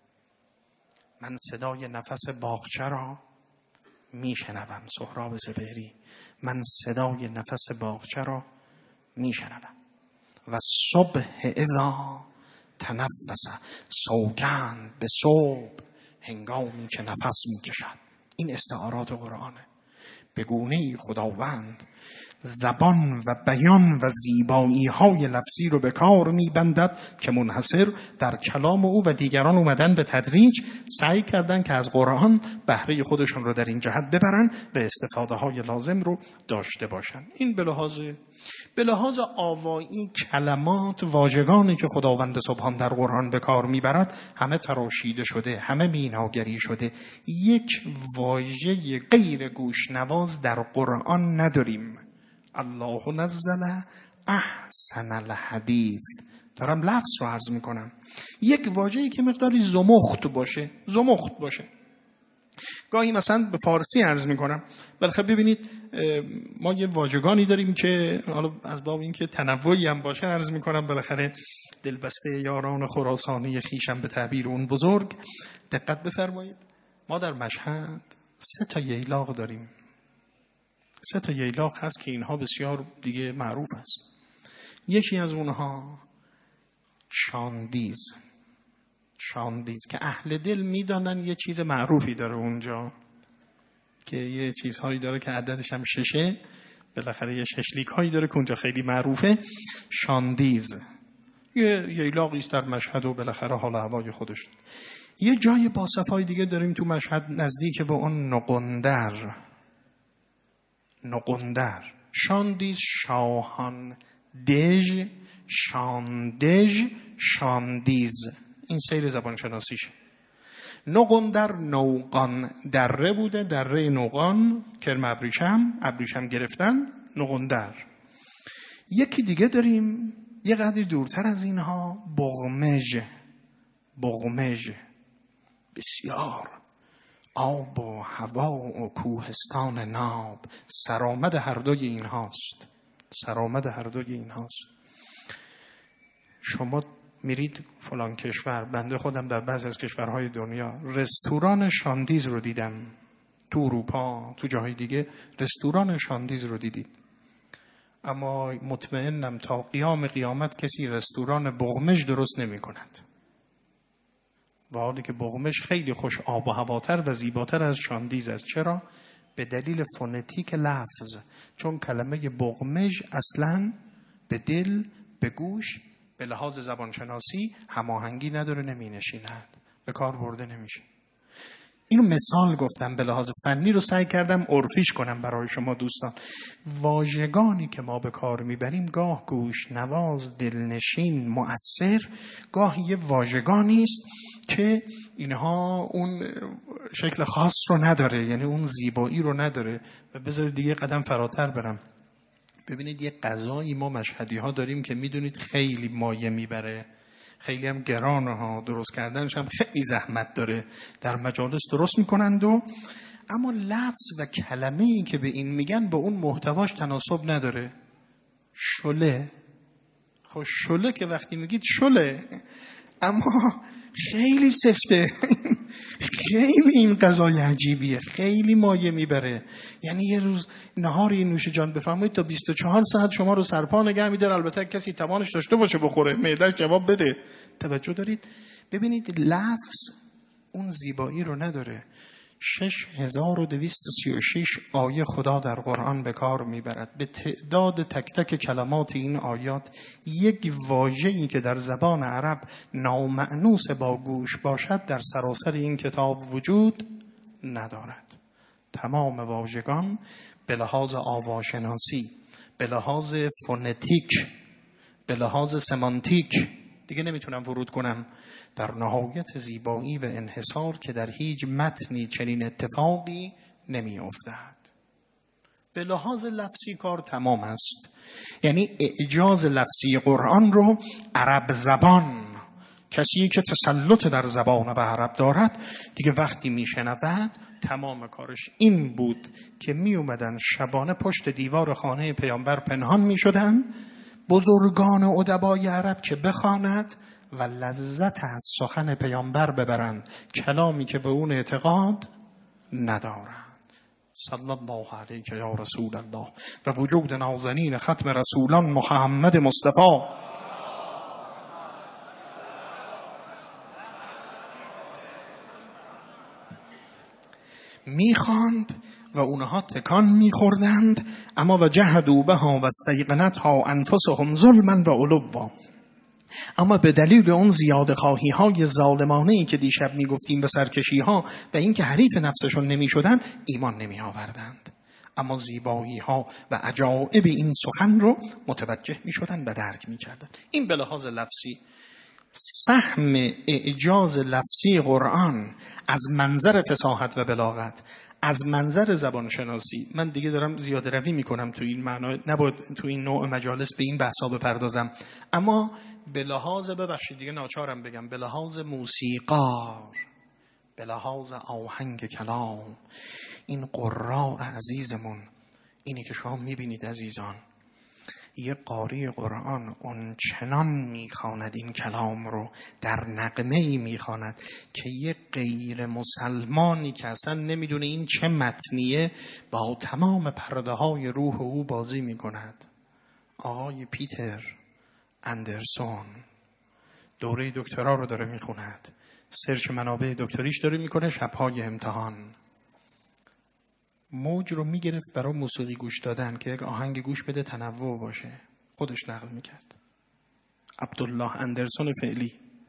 من صدای نفس باغچه را میشنوم. سهراب سپهری، من صدای نفس باغچه را میشنوم. و صبح اذا تنفس، سوگند به صبح هنگامی که نفس میکشد. این استعارات قرآنه. به گونه‌ای خداوند زبان و بیان و زیبایی های لفظی رو به کار میبندد که منحصر در کلام او و دیگران اومدن به تدریج سعی کردن که از قرآن بهره خودشون رو در این جهت ببرن و استفاده های لازم رو داشته باشن. این به لحاظ آوایی کلمات، واژگانی که خداوند سبحان در قرآن به کار میبرد همه تراشیده شده، همه میناگری شده. یک واژه غیر گوشنواز در قرآن نداریم. الله نزل احسن الحدیث، دارم لفظ رو عرض میکنم. یک واژه‌ای که مقداری زمخت باشه. گاهی مثلا به فارسی عرض میکنم، بالاخره ببینید ما یه واژگانی داریم که حالا از باب اینکه تنوعی هم باشه عرض میکنم، بالاخره دلبسته یاران خراسانی خیشم به تعبیر اون بزرگ. دقت بفرمایید، ما در مشهد 3 ییلاق داریم. 3 تا ییلاق هست که اینها بسیار دیگه معروف است. یکی از اونها شاندیز که اهل دل میدانن یه چیز معروفی داره اونجا که یه چیزهایی داره که عددش هم 6، بالاخره یه ششلیک هایی داره که اونجا خیلی معروفه. شاندیز یه ییلاقی است در مشهد و بالاخره حال هوای خودش. یه جای با صفای دیگه داریم تو مشهد نزدیک به اون نقندر. شاندیز، شاهان دژ، شاندژ، شاندیز، این سیر زبان شناسیشه. نقندر نوقان دره بوده، دره نوقان، کرم ابریشم گرفتن، نقندر. یکی دیگه داریم یه قدری دورتر از اینها، بغمژ. بسیار آب و هوا و کوهستان ناب، سرآمد هر دوی اینهاست. شما میرید فلان کشور، بنده خودم در بعضی از کشورهای دنیا رستوران شاندیز رو دیدم، تو اروپا تو جاهای دیگه رستوران شاندیز رو دیدید، اما مطمئنم تا قیامت کسی رستوران بغمژ درست نمی کند، و حالی که بغمژ خیلی خوش آب و هواتر و زیباتر از شاندیز است. چرا؟ به دلیل فونتیک لفظ، چون کلمه بغمژ اصلاً به دل، به گوش، به لحاظ زبانشناسی هماهنگی نداره، نمی نشیند، به کار برده نمیشه. اینو مثال گفتم، به لحاظ فنی رو سعی کردم عرفیش کنم برای شما دوستان. واژگانی که ما به کار میبریم گاه گوش نواز، دلنشین، مؤثر، گاه یه واژگانی است که اینها اون شکل خاص رو نداره، یعنی اون زیبایی رو نداره. و بذارید دیگه قدم فراتر برم. ببینید یه غذایی ما مشهدی ها داریم که میدونید خیلی مایه میبره، خیلی هم گرانه ها، درست کردنش هم خیلی زحمت داره، در مجالس درست میکنند اما لفظ و کلمه‌ای که به این میگن با اون محتواش تناسب نداره. شله. خب شله که وقتی میگید شله، اما خیلی سفته، خیلی این غذای عجیبیه، خیلی مایه میبره. یعنی یه روز نهاری نوش جان بفرمایید تا 24 ساعت شما رو سرپا نگه میداره، البته کسی توانش داشته باشه بخوره، معده‌اش جواب بده. توجه دارید؟ ببینید لفظ اون زیبایی رو نداره. 6236 آیه خدا در قرآن به کار میبرد. به تعداد تک تک کلمات این آیات یک واژه‌ای که در زبان عرب نامأنوس با گوش باشد در سراسر این کتاب وجود ندارد. تمام واژگان به لحاظ آواشناسی، به لحاظ فونتیک، به لحاظ سمانتیک، دیگه نمیتونم ورود کنم، در نهایت زیبایی و انحصار که در هیچ متنی چنین اتفاقی نمی افتد. به لحاظ لفظی کار تمام است. یعنی اعجاز لفظی قرآن رو عرب زبان، کسی که تسلط در زبان به عرب دارد، دیگه وقتی میشنود تمام کارش این بود که می اومدن شبانه پشت دیوار خانه پیامبر پنهان می شدن، بزرگان و ادبای عرب که بخواند و لذت از سخن پیامبر ببرند، کلامی که به اون اعتقاد ندارند. صلی الله علیک یا رسول الله و وجود نازنین ختم رسولان محمد مصطفی. میخواند و اونها تکان میخوردند، اما و جهدوا بها و استیقنتها انفسهم ظلما و علوا، اما به دلیل اون زیاده خواهی های ظالمانه‌ای که دیشب میگفتیم به سرکشی ها و اینکه حریف نفسشون نمیشدن، ایمان نمی آوردند، اما زیبایی ها و عجایب این سخن رو متوجه میشدن و درک میکردن. این به لحاظ لفظی. سهم اعجاز لفظی قرآن از منظر فصاحت و بلاغت، از منظر زبانشناسی، من دیگه دارم زیاده روی میکنم تو این معنا، نباید تو این نوع مجالس به این بحثا بپردازم، اما به لحاظ، ببخشید دیگه ناچارم بگم، به لحاظ موسیقار، به لحاظ آهنگ کلام، این قراء عزیزمون، اینی که شما میبینید عزیزان، یه قاری قرآن اون چنان میخواند این کلام رو، در نغمه‌ای میخواند که یه غیر مسلمانی که اصلا نمیدونه این چه متنیه با تمام پرده های روح او بازی میکند. آقای پیتر اندرسون دوره دکترا رو داره میخوند، سرچ منابع دکتریش داره میکنه، شبهای امتحان موج رو میگرفت برای موسیقی گوش دادن که یک آهنگ گوش بده تنوع باشه، خودش نقل میکرد. عبدالله اندرسون فعلی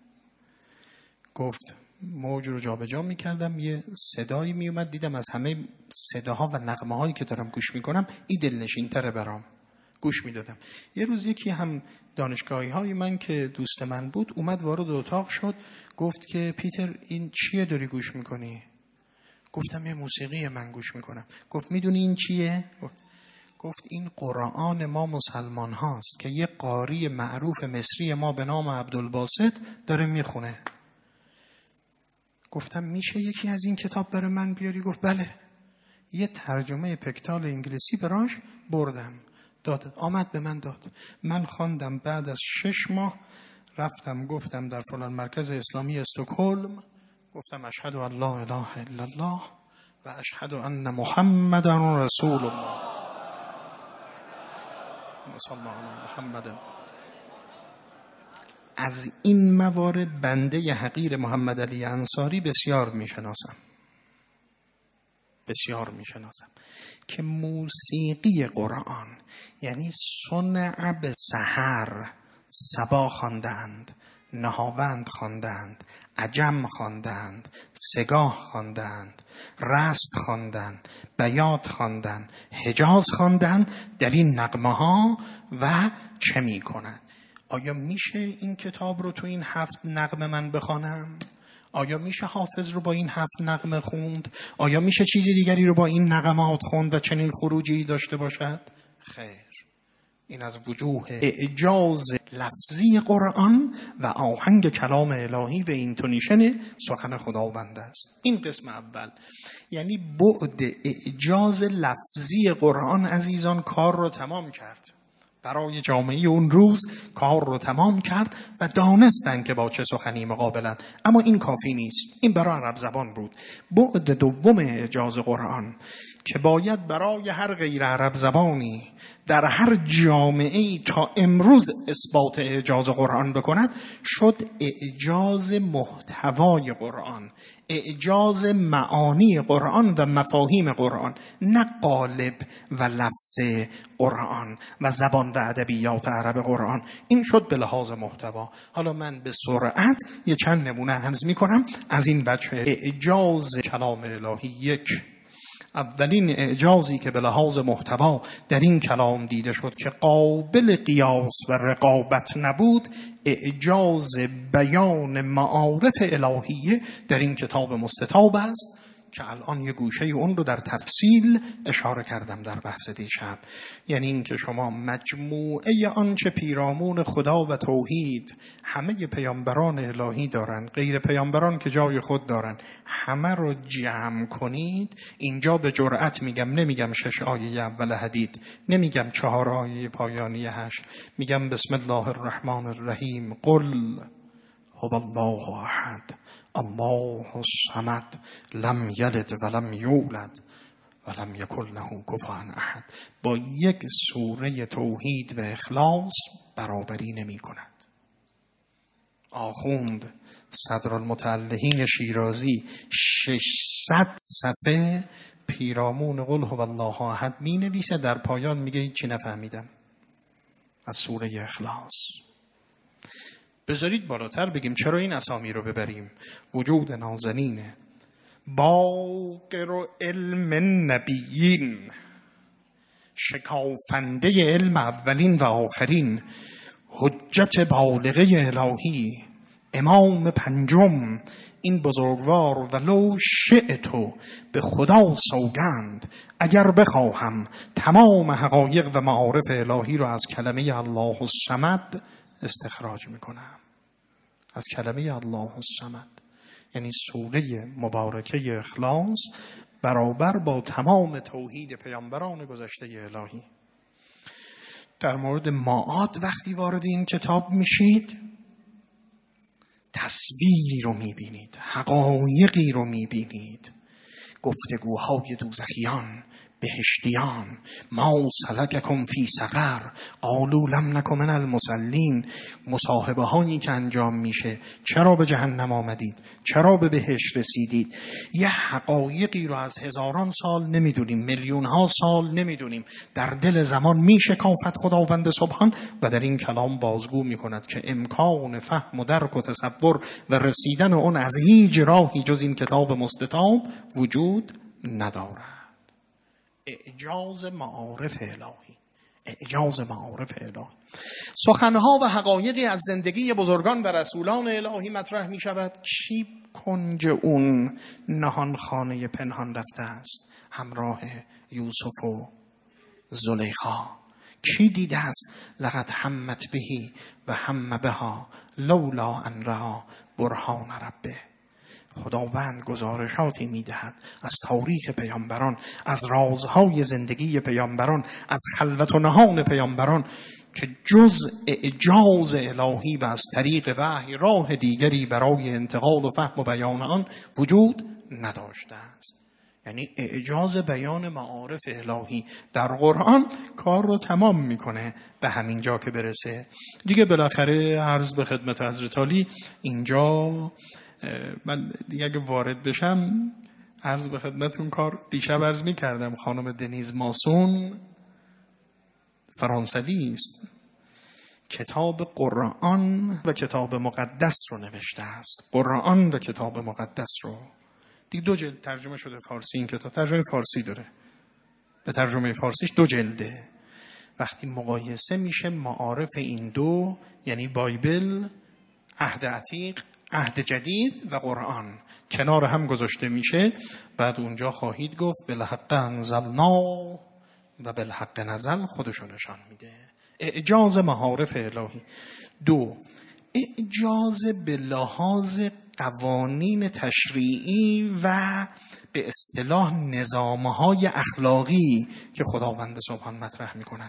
گفت موج رو جابجا میکردم، یه صدایی میومد، دیدم از همه صداها و نغمه هایی که دارم گوش میکنم این دلنشین تره برام، گوش میدادم. یه روز یکی هم دانشگاهی های من که دوست من بود اومد وارد اتاق شد، گفت که پیتر این چیه داری گوش میکنی؟ گفتم یه موسیقی من گوش میکنم. گفت میدونی این چیه؟ گفت این قرآن ما مسلمان هاست که یه قاری معروف مصری ما به نام عبدالباسط داره میخونه. گفتم میشه یکی از این کتاب برای من بیاری؟ گفت بله. یه ترجمه پکتال انگلیسی براش بردم، داد، آمد به من داد. من خواندم. بعد از 6 ماه رفتم گفتم در فلان مرکز اسلامی استکهلم، گفتم اشهد ان لا اله الا الله و اشهد ان محمد رسول الله. صلی الله علی محمد. از این موارد بنده حقیر محمد علی انصاری بسیار میشناسم که موسیقی قرآن یعنی صنع به سحر، صبا خواندند، نهاوند خواندند، عجم خواندند، سگاه خواندند، رست خواندند، بیات خواندند، حجاز خواندند در این نغمه ها. و چه می کند؟ آیا میشه این کتاب رو تو این 7 نغمه من بخوانم؟ آیا میشه حافظ رو با این 7 نغمه خوند؟ آیا میشه چیزی دیگری رو با این نغمات خوند و چنین خروجی داشته باشد؟ خیر. این از وجوه اعجاز لفظی قرآن و آهنگ کلام الهی و اینتونیشن سخن خداوند است. این قسم اول، یعنی بعد اعجاز لفظی قرآن عزیزان کار رو تمام کرد. برای جامعه اون روز کار رو تمام کرد و دانستن که با چه سخنی مقابلن. اما این کافی نیست. این برای عرب زبان بود. بعد دوم اعجاز قرآن که باید برای هر غیر عرب زبانی در هر جامعه‌ای تا امروز اثبات اعجاز قرآن بکند، شد اعجاز محتوای قرآن، اعجاز معانی قرآن و مفاهیم قرآن، نه قالب و لفظ قرآن و زبان و ادبیات عرب قرآن. این شد به لحاظ محتوا. حالا من به سرعت یه چند نمونه عرض می‌کنم از این بچه اعجاز کلام الهی. یک، اولین اعجازی که به لحاظ محتوا در این کلام دیده شد که قابل قیاس و رقابت نبود، اعجاز بیان معارف الهیه در این کتاب مستطاب است که الان یه گوشه اون رو در تفصیل اشاره کردم در بحث دیشب. یعنی این که شما مجموعه آنچه پیرامون خدا و توحید همه پیامبران الهی دارن، غیر پیامبران که جای خود دارن، همه رو جمع کنید. اینجا به جرأت میگم، نمیگم 6 آیه اول حدید، نمیگم 4 آیه پایانی 8، میگم بسم الله الرحمن الرحیم. قل هو الله احد الله الصمد لم یلد ولم یولد ولم یکن له کفوا احد. با یک سوره توحید و اخلاص برابری نمی کند. آخوند صدرالمتعلهین شیرازی 600 صفحه پیرامون قل هو الله احد می نویسه، در پایان میگه هیچی نفهمیدم از سوره اخلاص. بذارید بالاتر بگیم چرا این اسامی رو ببریم. وجود نازنینه، باقر و علم نبیین، شکافنده علم اولین و آخرین، حجت بالغه الهی، امام پنجم، این بزرگوار. ولو شئتو، به خدا سوگند اگر بخواهم تمام حقایق و معارف الهی رو از کلمه الله الصمد استخراج میکنم. از کلمه الله الصمد یعنی سوره مبارکه اخلاص برابر با تمام توحید پیامبران گذشته الهی. در مورد معاد وقتی وارد این کتاب میشید تصویری رو میبینید، حقایقی رو میبینید، گفتگوهای دوزخیان، بهشتیان. ما سلککم فی سقر قالوا لم نک من المصلین. مصاحبه هایی که انجام میشه، چرا به جهنم آمدید، چرا به بهشت رسیدید. یه حقایقی رو از هزاران سال نمیدونیم، میلیون ها سال نمیدونیم، در دل زمان میشکافد خداوند سبحان و در این کلام بازگو میکند که امکان فهم و درک و تصور و رسیدن اون از هیچ راهی جز این کتاب مستطاب وجود ندارد. اعجاز معارف الهی، اعجاز معارف الهی. سخنها و حقایقی از زندگی بزرگان و رسولان الهی مطرح می شود. کی کنج اون نهانخانه پنهان رفته است همراه یوسف و زلیخا؟ کی دیده است لقد همت بهی و هم بها لولا ان رأى برهان ربه. خداوند گزارشاتی میدهد از تاریخ پیامبران، از رازهای زندگی پیامبران، از خلوت و نهان پیامبران که جز اعجاز الهی و از طریق وحی راه دیگری برای انتقال و فهم و بیان آن وجود نداشته است. یعنی اعجاز بیان معارف الهی در قرآن کار رو تمام میکنه به همین جا که برسه دیگه. بالاخره عرض به خدمت حضرت عالی، اینجا من دیگه اگه وارد بشم عرض به خدمتون کار دیشب عرض میکردم، خانم دنیز ماسون فرانسوی است، کتاب قرآن و کتاب مقدس رو نوشته است. قرآن و کتاب مقدس رو دیگه 2 جلد ترجمه شده فارسی. این کتاب ترجمه فارسی داره، به ترجمه فارسیش 2 جلده. وقتی مقایسه میشه معارف این دو، یعنی بایبل، عهد عتیق، عهد جدید و قرآن کنار هم گذاشته میشه، بعد اونجا خواهید گفت بالحق انزلنا و بالحق نزل خودشو نشان میده. اعجاز معارف الهی. 2. اعجاز به لحاظ قوانین تشریعی و به اصطلاح نظامهای اخلاقی که خداوند سبحان مطرح میکند.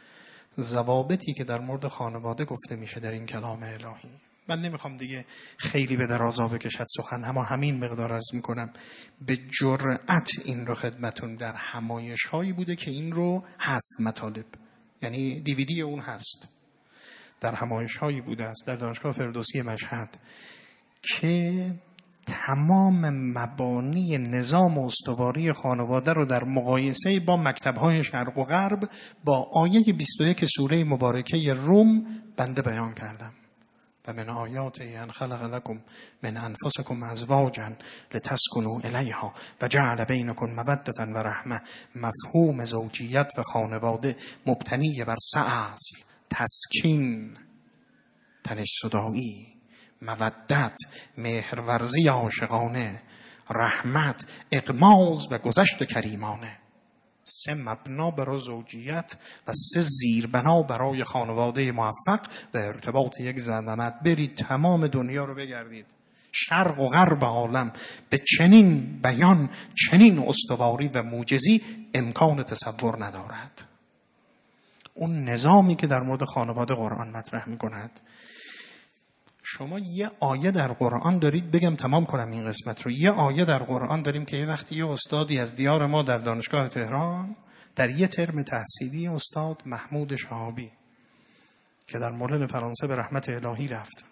ضوابطی که در مورد خانواده گفته میشه در این کلام الهی. من نمیخوام دیگه خیلی به درازا بکشد سخن، اما همین مقدار عرض میکنم. به جرأت این رو خدمتون در همایش هایی بوده که این رو هست مطالب، یعنی دیویدی اون هست، در همایش هایی بوده است در دانشگاه فردوسی مشهد که تمام مبانی نظام و استواری خانواده رو در مقایسه با مکتب‌های شرق و غرب با آیه 21 سوره مبارکه روم بنده بیان کردم. و من آیات ان خلق لكم من انفسكم ازواجا لتسكنوا الیها و جعل بینکم موده و رحمه. مفهوم زوجیت و خانواده مبتنی بر 3 اصل: تسکین، تنش‌زدایی، مودت، مهرورزی عاشقانه، رحمت، اغماض و گذشت کریمانه. 3 مبنا برای زوجیت و 3 زیربنا برای خانواده موفق و ارتباط یک زن و مرد. برید تمام دنیا رو بگردید، شرق و غرب عالم به چنین بیان، چنین استواری و معجزی امکان تصور ندارد. اون نظامی که در مورد خانواده قرآن مطرح می‌کند. شما یه آیه در قرآن دارید، بگم تمام کنم این قسمت رو. یه آیه در قرآن داریم که یه وقتی یه استادی از دیار ما در دانشگاه تهران در یه ترم تحصیلی، استاد محمود شهابی که در مولد فرانسه به رحمت الهی رفت،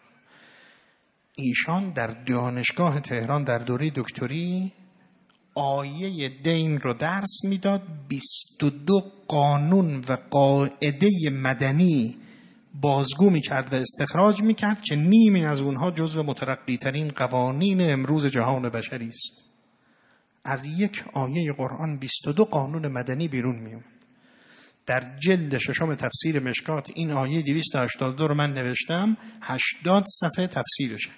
ایشان در دانشگاه تهران در دوره دکتری آیه دین رو درس میداد. 22 قانون و قاعده مدنی بازگو میکرد و استخراج میکرد که نیمی از اونها جزو مترقی ترین قوانین امروز جهان بشری است. از یک آیه قرآن 22 قانون مدنی بیرون میومد. در جلد 6 تفسیر مشکات این آیه 282 رو من نوشتم، 80 صفحه تفسیرشه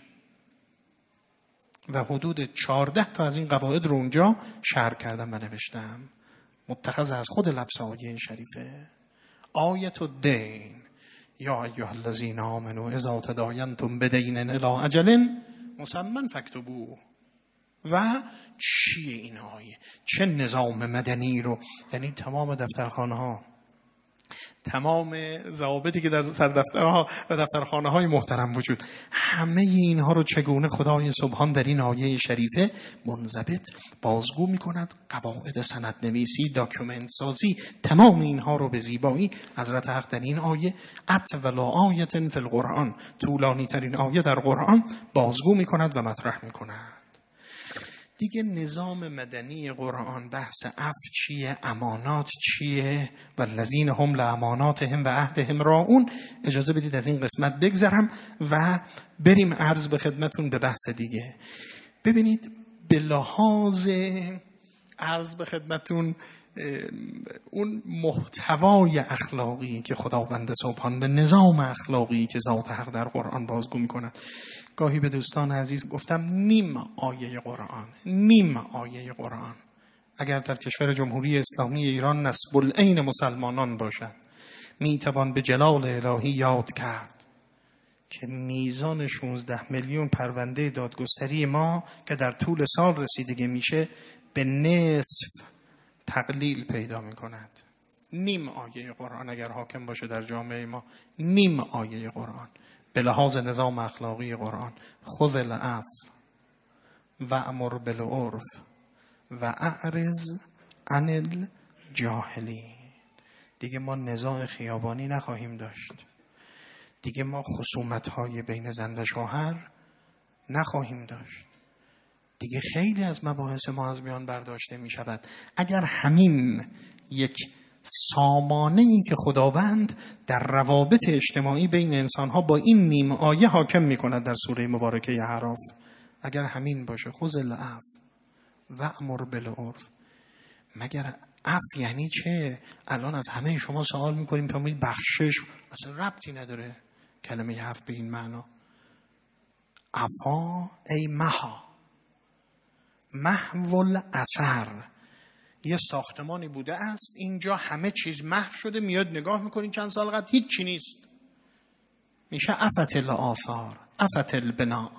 و حدود 14 تا از این قواعد رو اونجا شرح کردم و نوشتم، متخذ از خود لفظ آیه شریفه. آیت الدین یا ایها الذین آمنوا اذا تداینتم بدین الی اجل مسمى فاکتبوه. و چیه این آیه؟ چه نظام مدنی رو، یعنی تمام دفترخانه ها، تمام ضوابطی که در سردفترها و دفترخانه‌های محترم وجود، همه اینها رو چگونه خدای سبحان در این آیه شریفه منضبط بازگو می‌کند. قواعد سندنویسی، داکیومنت سازی، تمام اینها رو به زیبایی حضرت حق در این آیه اطول آیه فی القرآن، طولانی ترین آیه در قرآن بازگو می‌کند و مطرح می‌کند. دیگه نظام مدنی قرآن بحث عفو چیه، امانات چیه، والذین هم لاماناتهم و عهدهم راعون. اجازه بدید از این قسمت بگذرم و بریم عرض به خدمتون به بحث دیگه. ببینید به لحاظ عرض به خدمتون اون محتوای اخلاقی که خداوند سبحان به نظام اخلاقی که ذات حق در قرآن بازگو می‌کند. گاهی به دوستان عزیز گفتم نیم آیه قرآن اگر در کشور جمهوری اسلامی ایران نسب العین مسلمانان باشد، میتوان به جلال الهی یاد کرد که میزان 16 میلیون پرونده دادگستری ما که در طول سال رسیدگی میشه به نصف تقلیل پیدا میکند. نیم آیه قرآن اگر حاکم باشه در جامعه ما، نیم آیه قرآن به لحاظ نظام اخلاقی قرآن، خذ العفو و امر بالعرف و اعرض عن الجاهلین. دیگه ما نزاع خیابانی نخواهیم داشت، دیگه ما خصومت‌های بین زن و شوهر نخواهیم داشت، دیگه خیلی از مباحث ما از میان برداشته می شود. اگر همین یک سامانه این که خداوند در روابط اجتماعی بین انسانها با این نیم آیه حاکم می کند در سوره مبارکه اعراف، اگر همین باشه خذ العفو و امر بالعرف، مگر عفو یعنی چه؟ الان از همه شما سوال میکنیم تا میگید بخشش، اصلا ربطی نداره کلمه عفو به این معنا. عفا ای محو الاثر. یه ساختمانی بوده است اینجا همه چیز محو شده، میاد نگاه میکنین چند سال قبل هیچ چی نیست، میشه عفت الاثار، عفت البنا،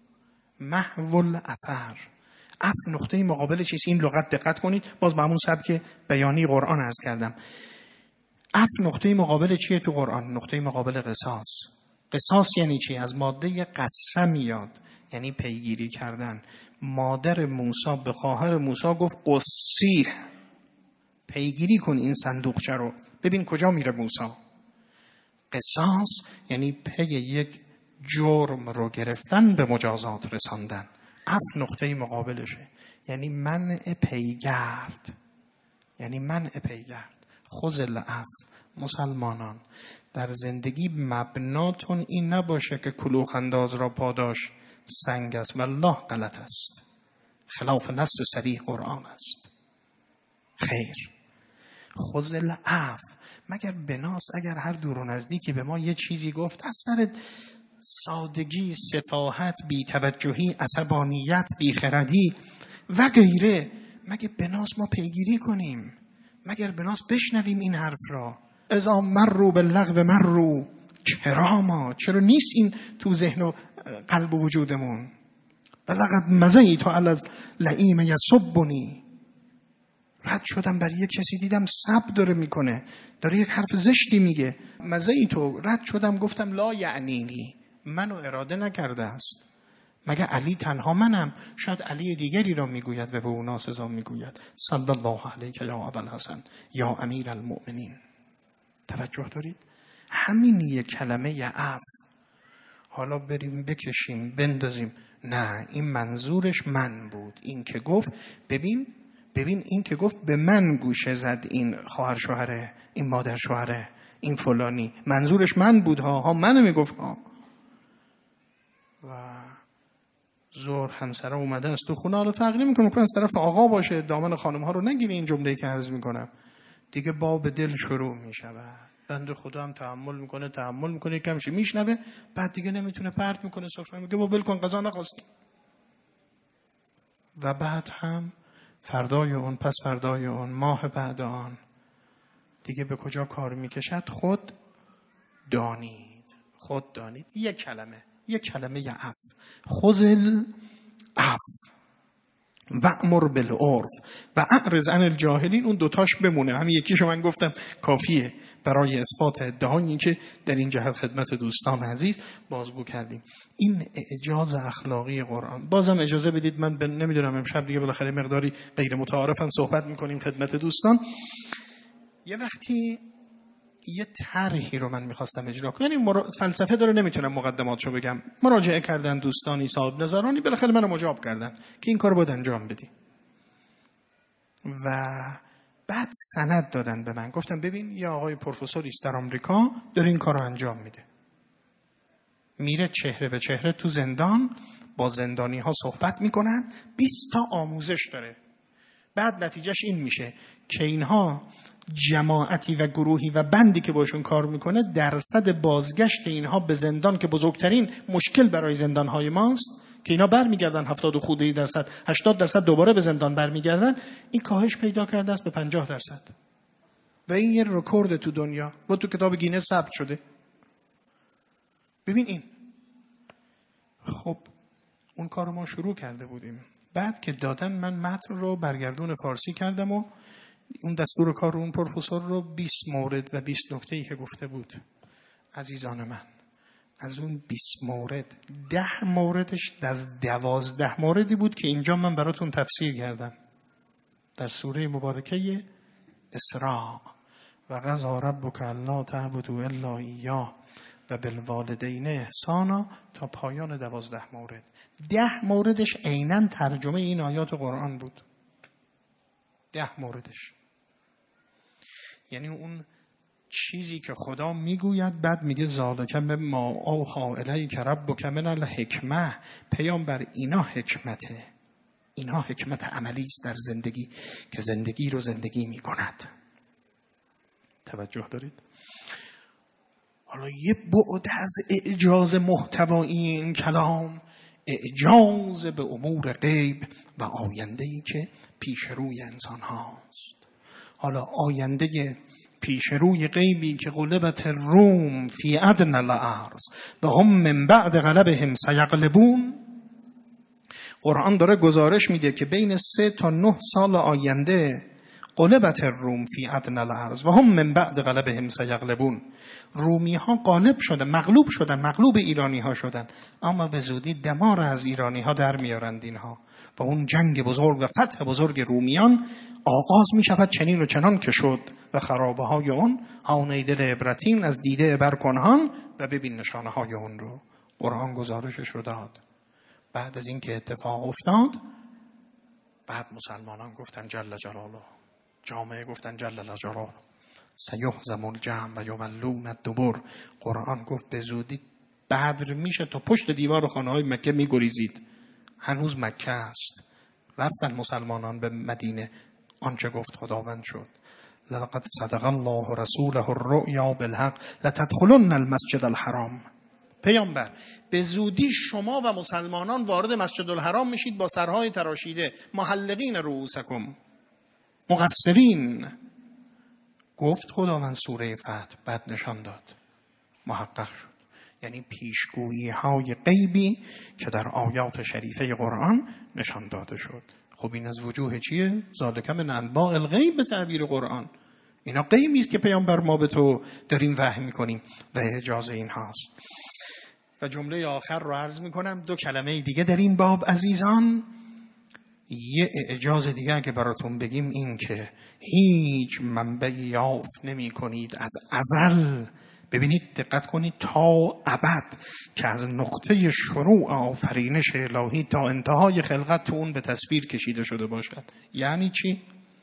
محو الاثر. عفو نقطه مقابل چیز. این لغت دقت کنید، باز به همون سبک بیانی قرآن عرض کردم. عفو نقطه مقابل چیه تو قرآن؟ نقطه مقابل قصاص. قصاص یعنی چی؟ از ماده قصه میاد، یعنی پیگیری کردن. مادر موسی به خواهر موسی گفت قصیح، پیگیری کن این صندوقچه رو ببین کجا میره موسی. قصاص یعنی پی یک جرم رو گرفتن به مجازات رساندن. عفو نقطه مقابلشه، یعنی منع پیگرد، یعنی منع پیگرد. خذ العفو. مسلمانان در زندگی مبناتون این نباشه که کلوخ انداز را پاداش سنگ است، والله غلط است، خلاف نص صریح قرآن است. خیر، خذ العفو. مگر بناس اگر هر دور و نزدیکی به ما یه چیزی گفت از سر سادگی، سفاهت، بی‌توجهی، عصبانیت، بیخردی و غیره، مگر بناس ما پیگیری کنیم؟ مگر بناس بشنویم این حرف را؟ اذا مروا باللغو مروا کراما. چرا نیست این تو ذهن و قلب و وجودمون؟ ولقد مزیت علی اللئیم یسبنی. رد شدم بر یک کسی دیدم سب داره میکنه، داره یک حرف زشتی میگه، مزیتو رد شدم گفتم لا یعنینی، منو اراده نکرده است. مگه علی تنها منم؟ شاید علی دیگری را میگوید و به اونا سزا میگوید. صلی الله علیک یا ابوالحسن یا امیر المؤمنین. توجه دارید؟ همین یک کلمه عفو. حالا بریم بکشیم بندازیم، نه این منظورش من بود. این که گفت ببین این که گفت به من گوشه زد، این خواهر شوهره، این مادر شوهره، این فلانی، منظورش من بود ها منو میگفت ها. و زور همسره اومده است تو خونه، حالا فرق نمیکنه که از طرف آقا باشه، دامن خانم ها رو نگیری. این جمله‌ای که عرض میکنم دیگه باب دل شروع میشود. بنده خدا هم تحمل میکنه یکم چی میشنوه، بعد دیگه نمیتونه، پرت میکنه سفره، میگه با ول کن قضا نخواستی. و بعد هم فردای اون، پس فردای اون، ماه بعد آن دیگه به کجا کار میکشد؟ خود دانید. یک کلمه عفو. خذ العفو و امر بالعرف و اعرض عن الجاهلین. اون دوتاش بمونه، همین یکیشو من گفتم کافیه. برای اثبات ادعایی که در این جهت خدمت دوستان عزیز بازگو کردیم. این اعجاز اخلاقی قرآن. بازم اجازه بدید من نمیدونم امشب دیگه بالاخره مقداری غیر متعارفم صحبت میکنیم خدمت دوستان. یه وقتی یه طرحی رو من میخواستم اجرا کنم، یعنی فلسفه داره نمیتونم مقدماتشو بگم، مراجعه کردن دوستانی صاحب نظرانی بالاخره منو مجاب کردن که این کارو باید انجام بدی و بعد سند دادن به من. گفتم ببین یه آقای پروفسوری است در آمریکا داره این کارو انجام میده، میره چهره به چهره تو زندان با زندانی ها صحبت میکنن، 20 تا آموزش داره. بعد نتیجهش این میشه که اینها جماعتی و گروهی و بندی که باشون کار میکنه درصد بازگشت اینها به زندان که بزرگترین مشکل برای زندانهای ماست که اینا برمیگردن 70 و خورده درصد 80% دوباره به زندان برمیگردن، این کاهش پیدا کرده است به 50%. و این یه رکورد تو دنیا و تو کتاب گینس ثبت شده. ببین این. خب اون کارو ما شروع کرده بودیم. بعد که دادن من متن رو برگردون فارسی کردم و اون دستور کار اون پروفسور رو 20 مورد و 20 نکته‌ای که گفته بود عزیزان من، از اون 20 مورد 10 موردش از 12 موردی بود که اینجا من براتون تفسیر کردم در سوره مبارکه اسراء. و قضا ربک الا تعبدوا الا ایاه و بالوالدین احسانا تا پایان 12 مورد. 10 موردش عیناً ترجمه این آیات قرآن بود. 10 موردش یعنی اون چیزی که خدا میگوید بعد میگه ذالک مما اوحی الیک ربک من الحکمه، پیامبر اینا حکمته، اینا حکمت عملی است در زندگی که زندگی رو زندگی میکند. توجه دارید؟ حالا یه بعد از اعجاز محتوایی این کلام، اعجاز به امور غیب و آینده‌ای که پیش روی انسان هاست. حالا آینده پیش روی غیبی که غلبت الروم فی ادنی الارض و هم من بعد غلبهم سیغلبون. قرآن داره گزارش میده که بین 3 تا 9 سال آینده غلبت الروم فی ادنی الارض و هم من بعد غلبهم سیغلبون. رومی ها غالب شدن، مغلوب ایرانی ها شدن، اما به زودی دمار از ایرانی ها در میارند اینها و اون جنگ بزرگ و فتح بزرگ رومیان آغاز می شود. چنین و چنان که شد و خرابه های اون هاونه دل عبرتین از دیده برکنهان و ببین نشانه های اون رو. قرآن گزارشش رو داد. بعد از این که اتفاق افتاد، بعد مسلمانان گفتن جل جلاله، جامعه گفتن جل جلاله سیهزم الجمع و یولون الدبر. قرآن گفت به زودی بدر میشه تا پشت دیوار خانه های مکه میگریزید. هنوز مکه است. رفتن مسلمانان به مدینه. آنچه گفت خداوند شد. لقد صدق الله رسوله الرؤیا بالحق لتدخلن المسجد الحرام. پیامبر به زودی شما و مسلمانان وارد مسجد الحرام میشید با سرهای تراشیده، محلقین رؤوسکم، مقصرین. گفت خداوند سوره فتح، بعد نشان داد، محقق شد. یعنی پیشگویی های غیبی که در آیات شریفه قرآن نشان داده شد. خب این از وجوه چیه؟ ذالک من انباء الغیب به تعبیر قرآن. اینا غیبی است که پیامبر ما به تو داریم وحی میکنیم و اجازه این هاست. و جمله آخر رو عرض میکنم، 2 کلمه دیگه در این باب عزیزان. یه اعجاز دیگه که براتون بگیم این که هیچ منبعی یافت نمی کنید از اول. ببینید دقت کنید تا ابد که از نقطه شروع آفرینش الهی تا انتهای خلقت تو اون به تصویر کشیده شده باشد. یعنی چی؟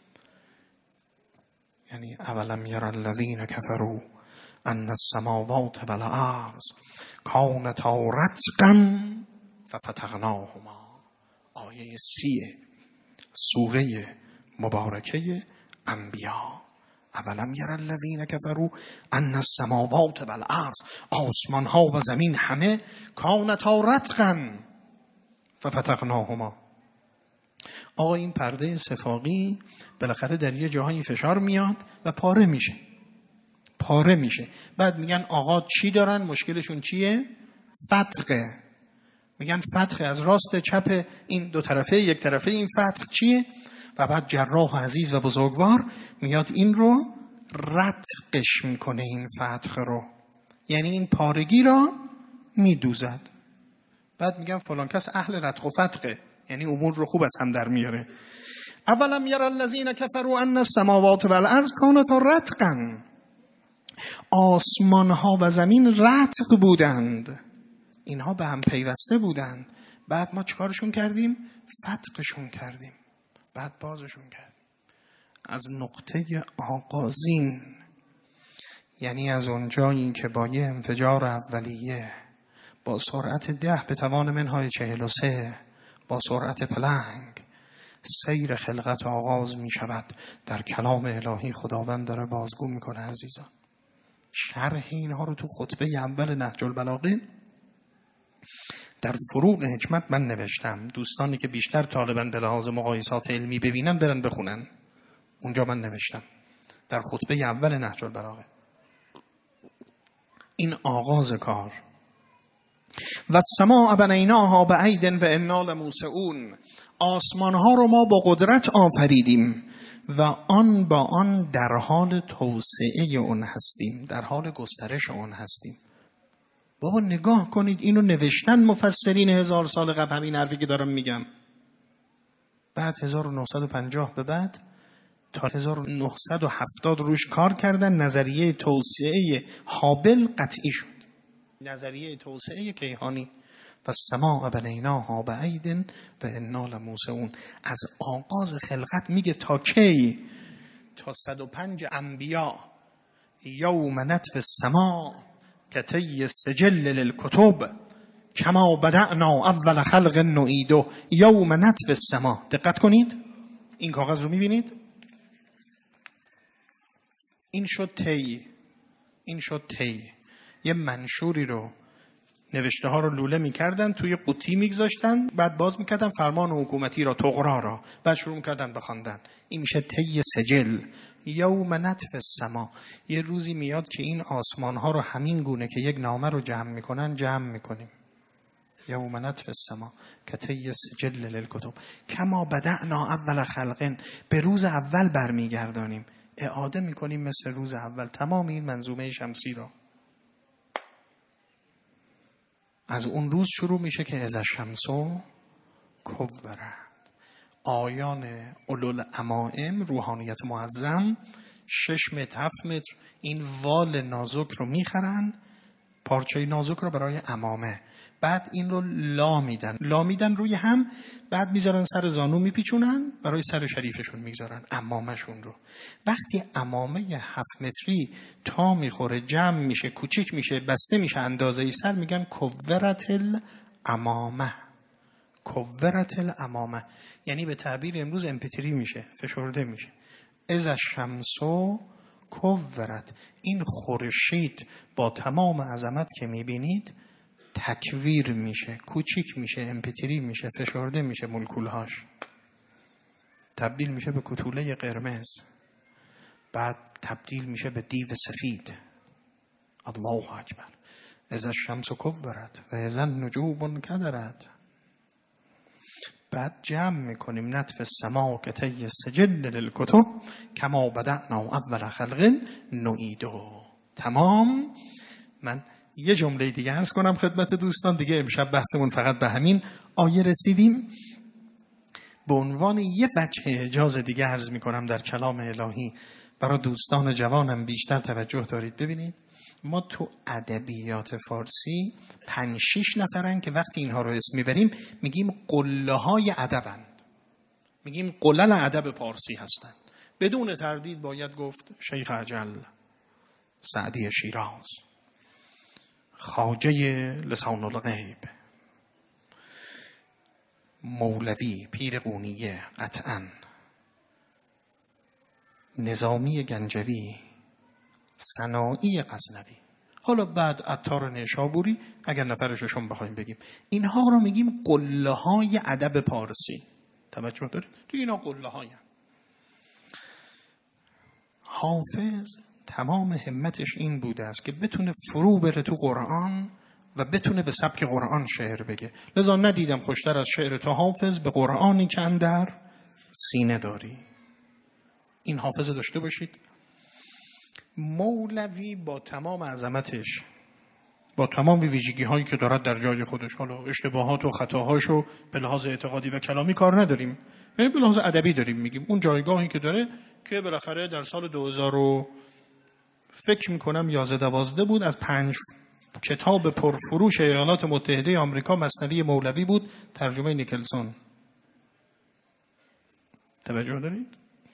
یعنی اولم یر الذین کفروا ان السماوات والارض کانتا رتقا ففتقناهما. آیه 30 سوره مبارکه انبیا. اولم یر الذین کفروا ان السماوات والارض، آسمان ها و زمین همه کانتا رتقا ففتقناهما. آقا این پرده صفاقی بالاخره در یه جاهایی فشار میاد و پاره میشه. بعد میگن آقا چی دارن؟ مشکلشون چیه؟ فتقه. میگن فتق از راست چپ این 2 طرفه، یک طرفه این فتق چیه؟ و بعد جراح عزیز و بزرگوار میاد این رو رتقش میکنه این فتق رو، یعنی این پارگی را میدوزد. بعد میگم فلان کس اهل رتق و فتقه، یعنی امور رو خوب از هم در میاره. اولم یرا الذین کفروا ان السماوات والارض کانتا رتقا، آسمان ها و زمین رتق بودند، اینها به هم پیوسته بودند. بعد ما چیکارشون کردیم؟ فتقشون کردیم، بعد بازشون کردیم. از نقطه آغازین، یعنی از اونجایی که با یه انفجار اولیه با سرعت 10 به توان منهای 43 با سرعت پلنگ سیر خلقت آغاز می شود. در کلام الهی خداوند داره بازگو میکنه عزیزان. شرح اینها رو تو خطبه اول نهج البلاغه در فروغ حکمت من نوشتم. دوستانی که بیشتر طالبن به لحاظ مقایسات علمی ببینن برن بخونن، اونجا من نوشتم در خطبه اول نهج البلاغه. این آغاز کار. و السماء بنیناها بعید و انا لموسعون، آسمان ها رو ما با قدرت آفریدیم و آن با آن در حال توسعه اون هستیم، در حال گسترش اون هستیم. بابا نگاه کنید، اینو نوشتن مفسرین 1000 سال قبل، همین حرفی که دارم میگم. بعد 1950 به بعد تا 1970 روش کار کردن، نظریه توسعه هابل قطعی شد. نظریه توسعه کیهانی و السماء بنیناها بعید و انا لموسعون. از آغاز خلقت میگه تا کی؟ تا 105 انبیا. یوم نطوی السماء کطی السجل للکتب کما بدأنا اول خلق نعیده. یوم نطوی السماء، دقت کنید این کاغذ رو میبینید؟ این شد تی. یه منشوری رو نوشته ها رو لوله میکردن، توی قوطی میگذاشتن، بعد باز میکردن فرمان حکومتی را، تقرا را، بعد شروع میکردن بخواندن. این میشه طی سجل. یوم نطوی السماء، یه روزی میاد که این آسمان ها رو همین گونه که یک نامه رو جمع میکنن جمع میکنیم. یوم نطوی السماء کطی السجل للکتب کما بدأنا اول خلق، به روز اول برمیگردانیم، اعاده میکنیم مثل روز اول تمام این منظومه شمسی را. از اون روز شروع میشه که اذا الشمس کورت. آیان اولوالعمائم، روحانیت معظم، 6 متر 7 متر این وال نازک رو میخرن، پارچه نازک رو برای عمامه، بعد این رو لا میدن روی هم، بعد میذارن سر زانو میپیچونن، برای سر شریفشون میذارن عمامشون رو. وقتی عمامه 7 متری تا میخوره، جمع میشه، کوچیک میشه، بسته میشه اندازه سر، میگن کورت العمامه. کورت العمامه یعنی به تعبیر امروز امپتری میشه، فشرده میشه. اذا الشمس کورت، این خورشید با تمام عظمت که میبینید تکویر میشه، کوچیک میشه، امپتری میشه، فشرده میشه، مولکولهاش تبدیل میشه به کتوله قرمز، بعد تبدیل میشه به دیو سفید. الله اکبر. اذا الشمس کورت و اذا النجوم انکدرت. بعد جمع میکنیم نطوی السماء کطی السجل للکتب کما بدأنا اول خلق نعیده. تمام. من یه جمله دیگه عرض کنم خدمت دوستان، دیگه امشب بحثمون فقط به همین آیه رسیدیم. به عنوان یه بچه اجازه دیگه عرض میکنم در کلام الهی، برای دوستان جوانم بیشتر توجه دارید. ببینید ما تو ادبیات فارسی 5-6 نفرن که وقتی اینها رو اسم میبریم میگیم قله های ادبند، میگیم قلل ادب فارسی هستند. بدون تردید باید گفت شیخ اجل سعدی شیراز، خواجه لسان الغیب، مولوی پیر قونیه قطعاً، نظامی گنجوی، سنایی غزنوی، حالا بعد عطار نیشابوری اگر نفرشون بخوایم بگیم. اینها رو میگیم قله های ادب پارسی. توجه دارید؟ تو اینا قله های حافظ تمام همتش این بوده است که بتونه فرو بره تو قرآن و بتونه به سبک قرآن شعر بگه. لذا ندیدم خوشتر از شعر تو حافظ به قرآنی که اندر سینه داری. این حافظ داشته باشید. مولوی با تمام عظمتش، با تمام ویژگی هایی که دارد در جای خودش، حالا اشتباهات و خطاهاشو به لحاظ اعتقادی و کلامی کار نداریم، به لحاظ ادبی داریم میگیم، اون جایگاهی که داره که بالاخره در سال 2000 فکر میکنم 11-12 بود، از 5 کتاب پرفروش ایالات متحده آمریکا مثنوی مولوی بود، ترجمه نیکلسون. توجه دارید؟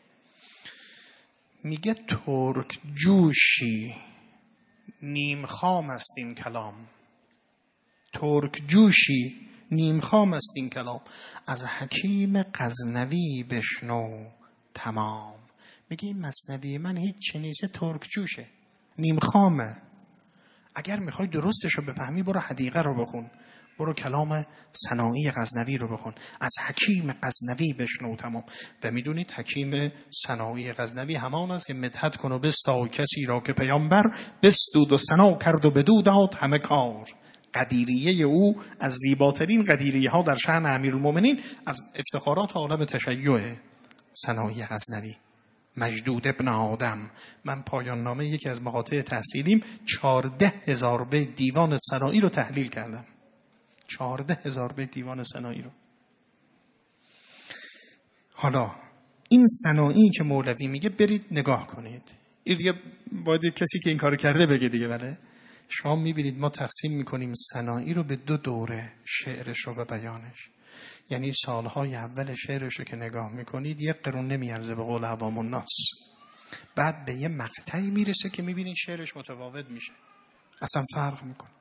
میگه ترک جوشی نیم خام است این کلام، ترک جوشی نیم خام است این کلام، از حکیم غزنوی بشنو تمام. میگه این مثنوی من هیچ چیزی ترک جوشه، نیم خامه. اگر میخوای درستش رو بفهمی برو حدیقه رو بخون، برو کلام سنایی غزنوی رو بخون، از حکیم غزنوی بشنو تمام. و میدونید حکیم سنایی غزنوی همان است که مدحت کن و بستا کسی را که پیامبر بستود و ثنا کرد و بدو داد همه کار. قدیریه او از زیباترین قدیریه ها در شأن امیرالمومنین، از افتخارات عالم تشیع سنایی غزنوی. مجدود ابن آدم، من پایان نامه یکی از مقاطع تحصیلیم 14,000 بیت دیوان سنایی رو تحلیل کردم. 14,000 بیت دیوان سنایی رو. حالا این سنایی که مولوی میگه برید نگاه کنید، این دیگه باید کسی که این کارو کرده بگه دیگه. بله شما میبینید ما تقسیم میکنیم سنایی رو به 2 دوره، شعرش رو و بیانش. یعنی سالهای اول شعرش رو که نگاه میکنید 1 قرون نمیارزه به قول عوام الناس، بعد به یه مقطعی میرسه که میبینید شعرش متفاوت میشه، اصلا فرق میکنه.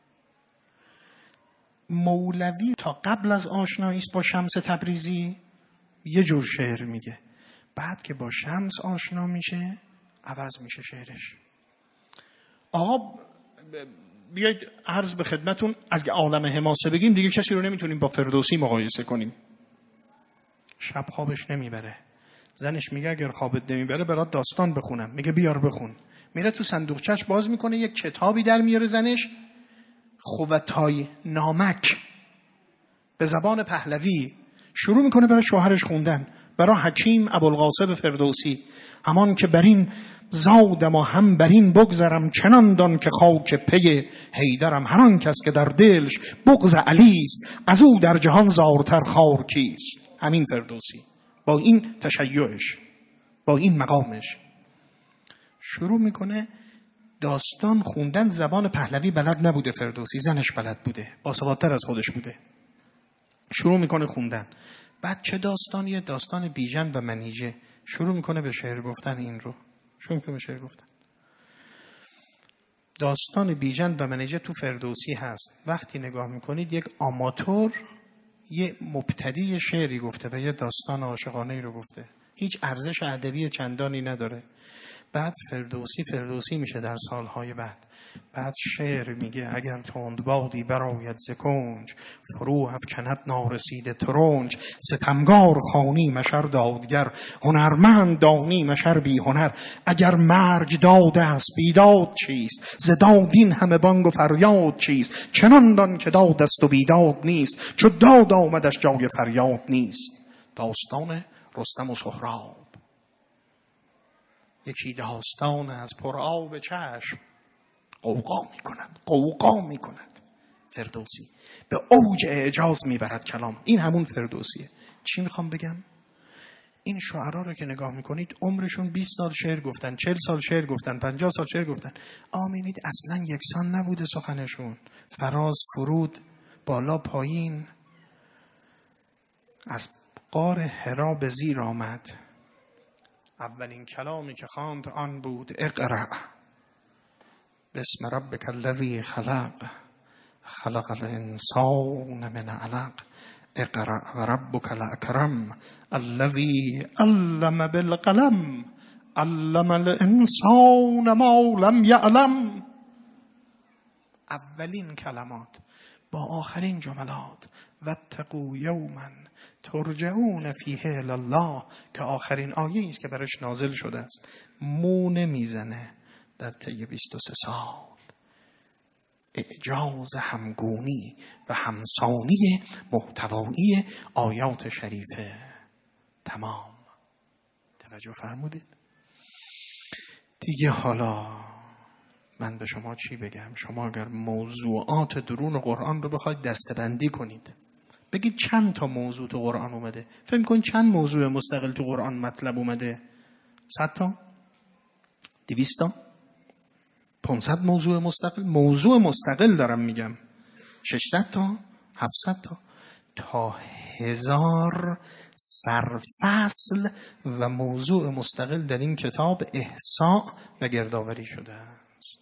مولوی تا قبل از آشنایی با شمس تبریزی یه جور شعر میگه، بعد که با شمس آشنا میشه عوض میشه شعرش. آقا بیایید عرض به خدمتون، از عالم حماسه بگیم دیگه کسی رو نمیتونیم با فردوسی مقایسه کنیم. شب خوابش نمیبره، زنش میگه اگر خوابت نمیبره برات داستان بخونم، میگه بیار بخون. میره تو صندوقچه‌اش باز میکنه یک کتابی در میاره زنش، خوتای نامک به زبان پهلوی، شروع میکنه برای شوهرش خوندن، برای حکیم ابوالقاسم فردوسی. همان که برین زادم و هم برین بگذرم، چنان دان که خاک پی حیدرم. هر آن کس که در دلش بغض علی است، از او در جهان زارتر خار کیست. همین فردوسی با این تشیعش، با این مقامش شروع میکنه داستان خوندن. زبان پهلوی بلد نبوده فردوسی، زنش بلد بوده، باسوادتر از خودش بوده. شروع میکنه خوندن. بعد چه داستانیه؟ داستان بیژن و منیژه. شروع میکنه به شعر گفتن. این رو شروع میکنه به شعر گفتن. داستان بیژن و منیژه تو فردوسی هست. وقتی نگاه میکنید یک آماتور یه مبتدی شعری گفته و یه داستان عاشقانه ای رو گفته، هیچ ارزش ادبی چندانی نداره. بعد فردوسی میشه در سالهای بعد شعر میگه اگر تندبادی براید ز کنج، فرو افکند نارسیده ترنج. ستمگار خوانی مشر دادگر، هنرمند دانی مشر بی هنر. اگر مرگ داده است بیداد چیست، ز داد این همه بانگ و فریاد چیست. چنان دان که داد است و بیداد نیست، چو داد آمدش جای فریاد نیست. داستان رستم و سهراب. یکی داستان از پر آب چشم، قوقا میکند فردوسی، به اوج اعجاز میبرد کلام. این همون فردوسیه. چی میخوام بگم؟ این شعرا رو که نگاه میکنید عمرشون 20 سال شعر گفتن، 40 سال شعر گفتن، 50 سال شعر گفتن. آمینید اصلا یکسان نبوده سخنشون، فراز فرود، بالا پایین. از غار حرا به زیر آمد، اولین کلامی که خواند آن بود اقرأ بسم ربک الذی خلق، خلق الانسان من علق. اقرأ و ربک الاکرم الذی علم بالقلم، علم الانسان ما لم یعلم. اولین کلمات با آخرین جملات. واتقوا یوما ترجعون فیه الی الله، که آخرین آیه است که برش نازل شده است. مو نمیزنه در طی 23 سال. اعجاز همگونی و همسانی محتوایی آیات شریفه تمام. توجه فرمودید؟ دیگه حالا من به شما چی بگم؟ شما اگر موضوعات درون قرآن رو بخواید دسته‌بندی کنید، بگید چند تا موضوع تو قرآن اومده، فکر می‌کنید چند موضوع مستقل تو قرآن مطلب اومده؟ 100 تا؟ 200 تا؟ 500 موضوع مستقل؟ موضوع مستقل دارم میگم. 600 تا؟ 700 تا؟ تا 1000 سرفصل و موضوع مستقل در این کتاب احصاء و گردآوری شده است.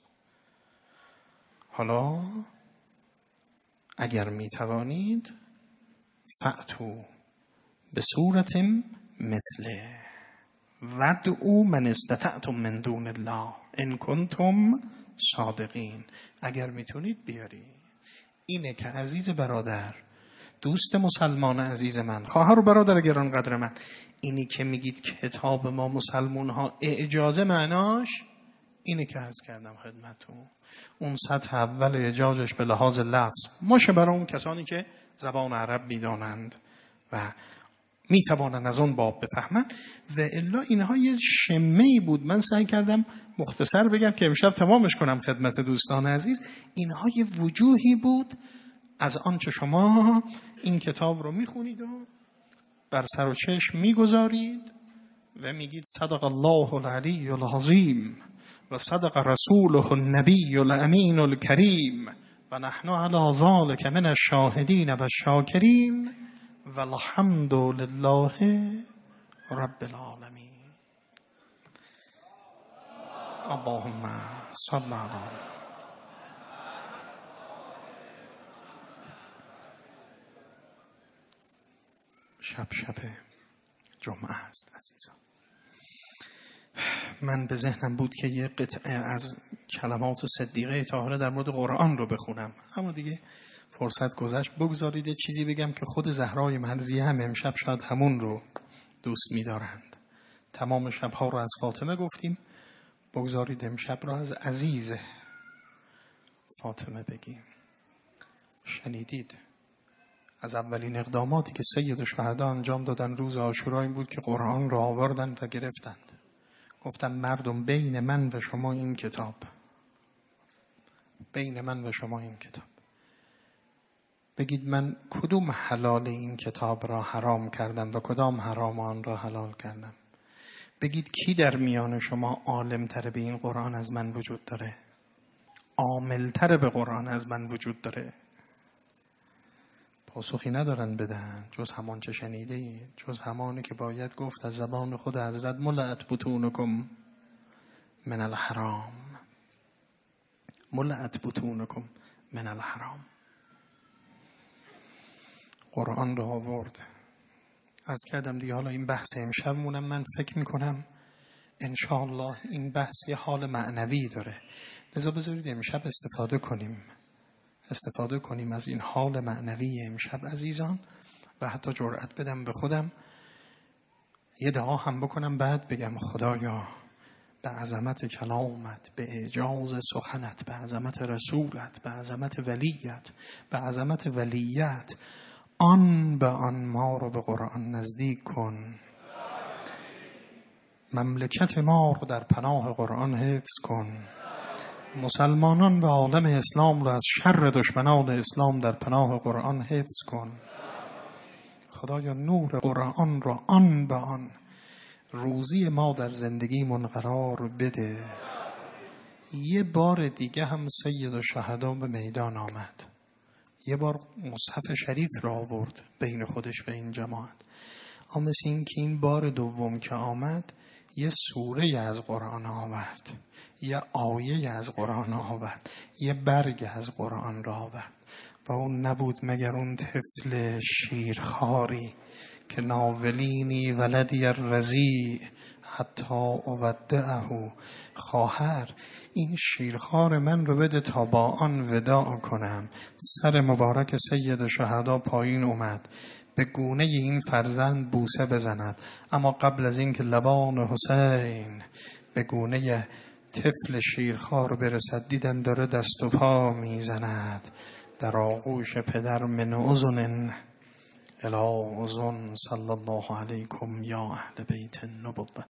حالا اگر می توانید فأتو به صورت مثله ودعوا من استطعتم من دون الله ان کنتم صادقین. اگر میتونید بیارید. اینه که عزیز برادر، دوست مسلمان عزیز من، خواهر و برادر گرانقدر من، اینی که میگید کتاب ما مسلمون ها اعجازه، معناش اینه که عرض کردم خدمتتون. اون سطح اول اعجازش به لحاظ لفظ ماشه برای اون کسانی که زبان عرب میدانند و میتوانند از اون باب بفهمند، و الا اینها یه شمه‌ای بود. من سعی کردم مختصر بگم که امشب تمامش کنم خدمت دوستان عزیز. اینها یه وجوهی بود از آنچه شما این کتاب رو میخونید و بر سر و چشم میگذارید و میگید صدق الله العلی العظیم و صدق رسوله النبی الامین الکریم و نحن علی ذلک من الشاهدین و الشاکرین و الحمد لله رب العالمین. اللهم صل علی شب جمعه است عزیزان. من به ذهنم بود که یه قطعه از کلمات صدیقه طاهره در مورد قرآن رو بخونم، اما دیگه فرصت گذشت. بگذارید یه چیزی بگم که خود زهرای مرضیه هم امشب شاید همون رو دوست می‌دارند. تمام شب‌ها رو از فاطمه گفتیم، بگذارید امشب رو از عزیز فاطمه بگیم. شنیدید از اولین اقداماتی که سید الشهدا انجام دادن روز عاشورا این بود که قرآن را آوردن و گرفتند. گفتن مردم بین من و شما این کتاب، بین من و شما این کتاب، بگید من کدوم حلال این کتاب را حرام کردم و کدام حرام آن را حلال کردم. بگید کی در میان شما عالم تر به این قرآن از من وجود داره، عامل تر به قرآن از من وجود داره. پاسخی ندارن بدن جز همان چه شنیده اید، جز همانی که باید گفت از زبان خود حضرت ملأت بطونکم من الحرام، ملأت بطونکم من الحرام. قرآن رو آورد. از کردم دیگه حالا این بحث امشبمونم من فکر میکنم انشاءالله این بحث یه حال معنوی داره، لذا بذارید امشب استفاده کنیم از این حال معنوی امشب عزیزان، و حتی جرأت بدم به خودم یه دعا هم بکنم بعد بگم خدایا به عظمت کلامت، به اعجاز سخنت، به عظمت رسولت، به عظمت ولیت، به عظمت ولیت، آن به آن ما رو به قرآن نزدیک کن، مملکت ما رو در پناه قرآن حفظ کن، مسلمانان و عالم اسلام رو از شر دشمنان اسلام در پناه قرآن حفظ کن. خدایا نور قرآن رو آن به آن روزی ما در زندگیمون قرار بده. یه بار دیگه هم سید الشهدا به میدان آمد، یه بار مصحف شریف را آورد بین خودش و این جماعت، اما مثل این که این بار دوم که آمد یه سوره از قرآن آورد، یه آیه از قرآن آورد، یه برگ از قرآن را آورد، و اون نبود مگر اون طفل شیرخواری که ناولینی ولدی الرضیع حتی اودعه. خواهر این شیرخوار من رو بده تا با آن وداع کنم. سر مبارک سید شهدا پایین اومد، به گونه این فرزند بوسه بزند، اما قبل از این که لبان حسین به گونه طفل شیرخوار برسد دیدن داره دست و پا میزند در آغوش پدر. من اذن الی اذن. صلی الله علیکم یا اهل بیت النبوة.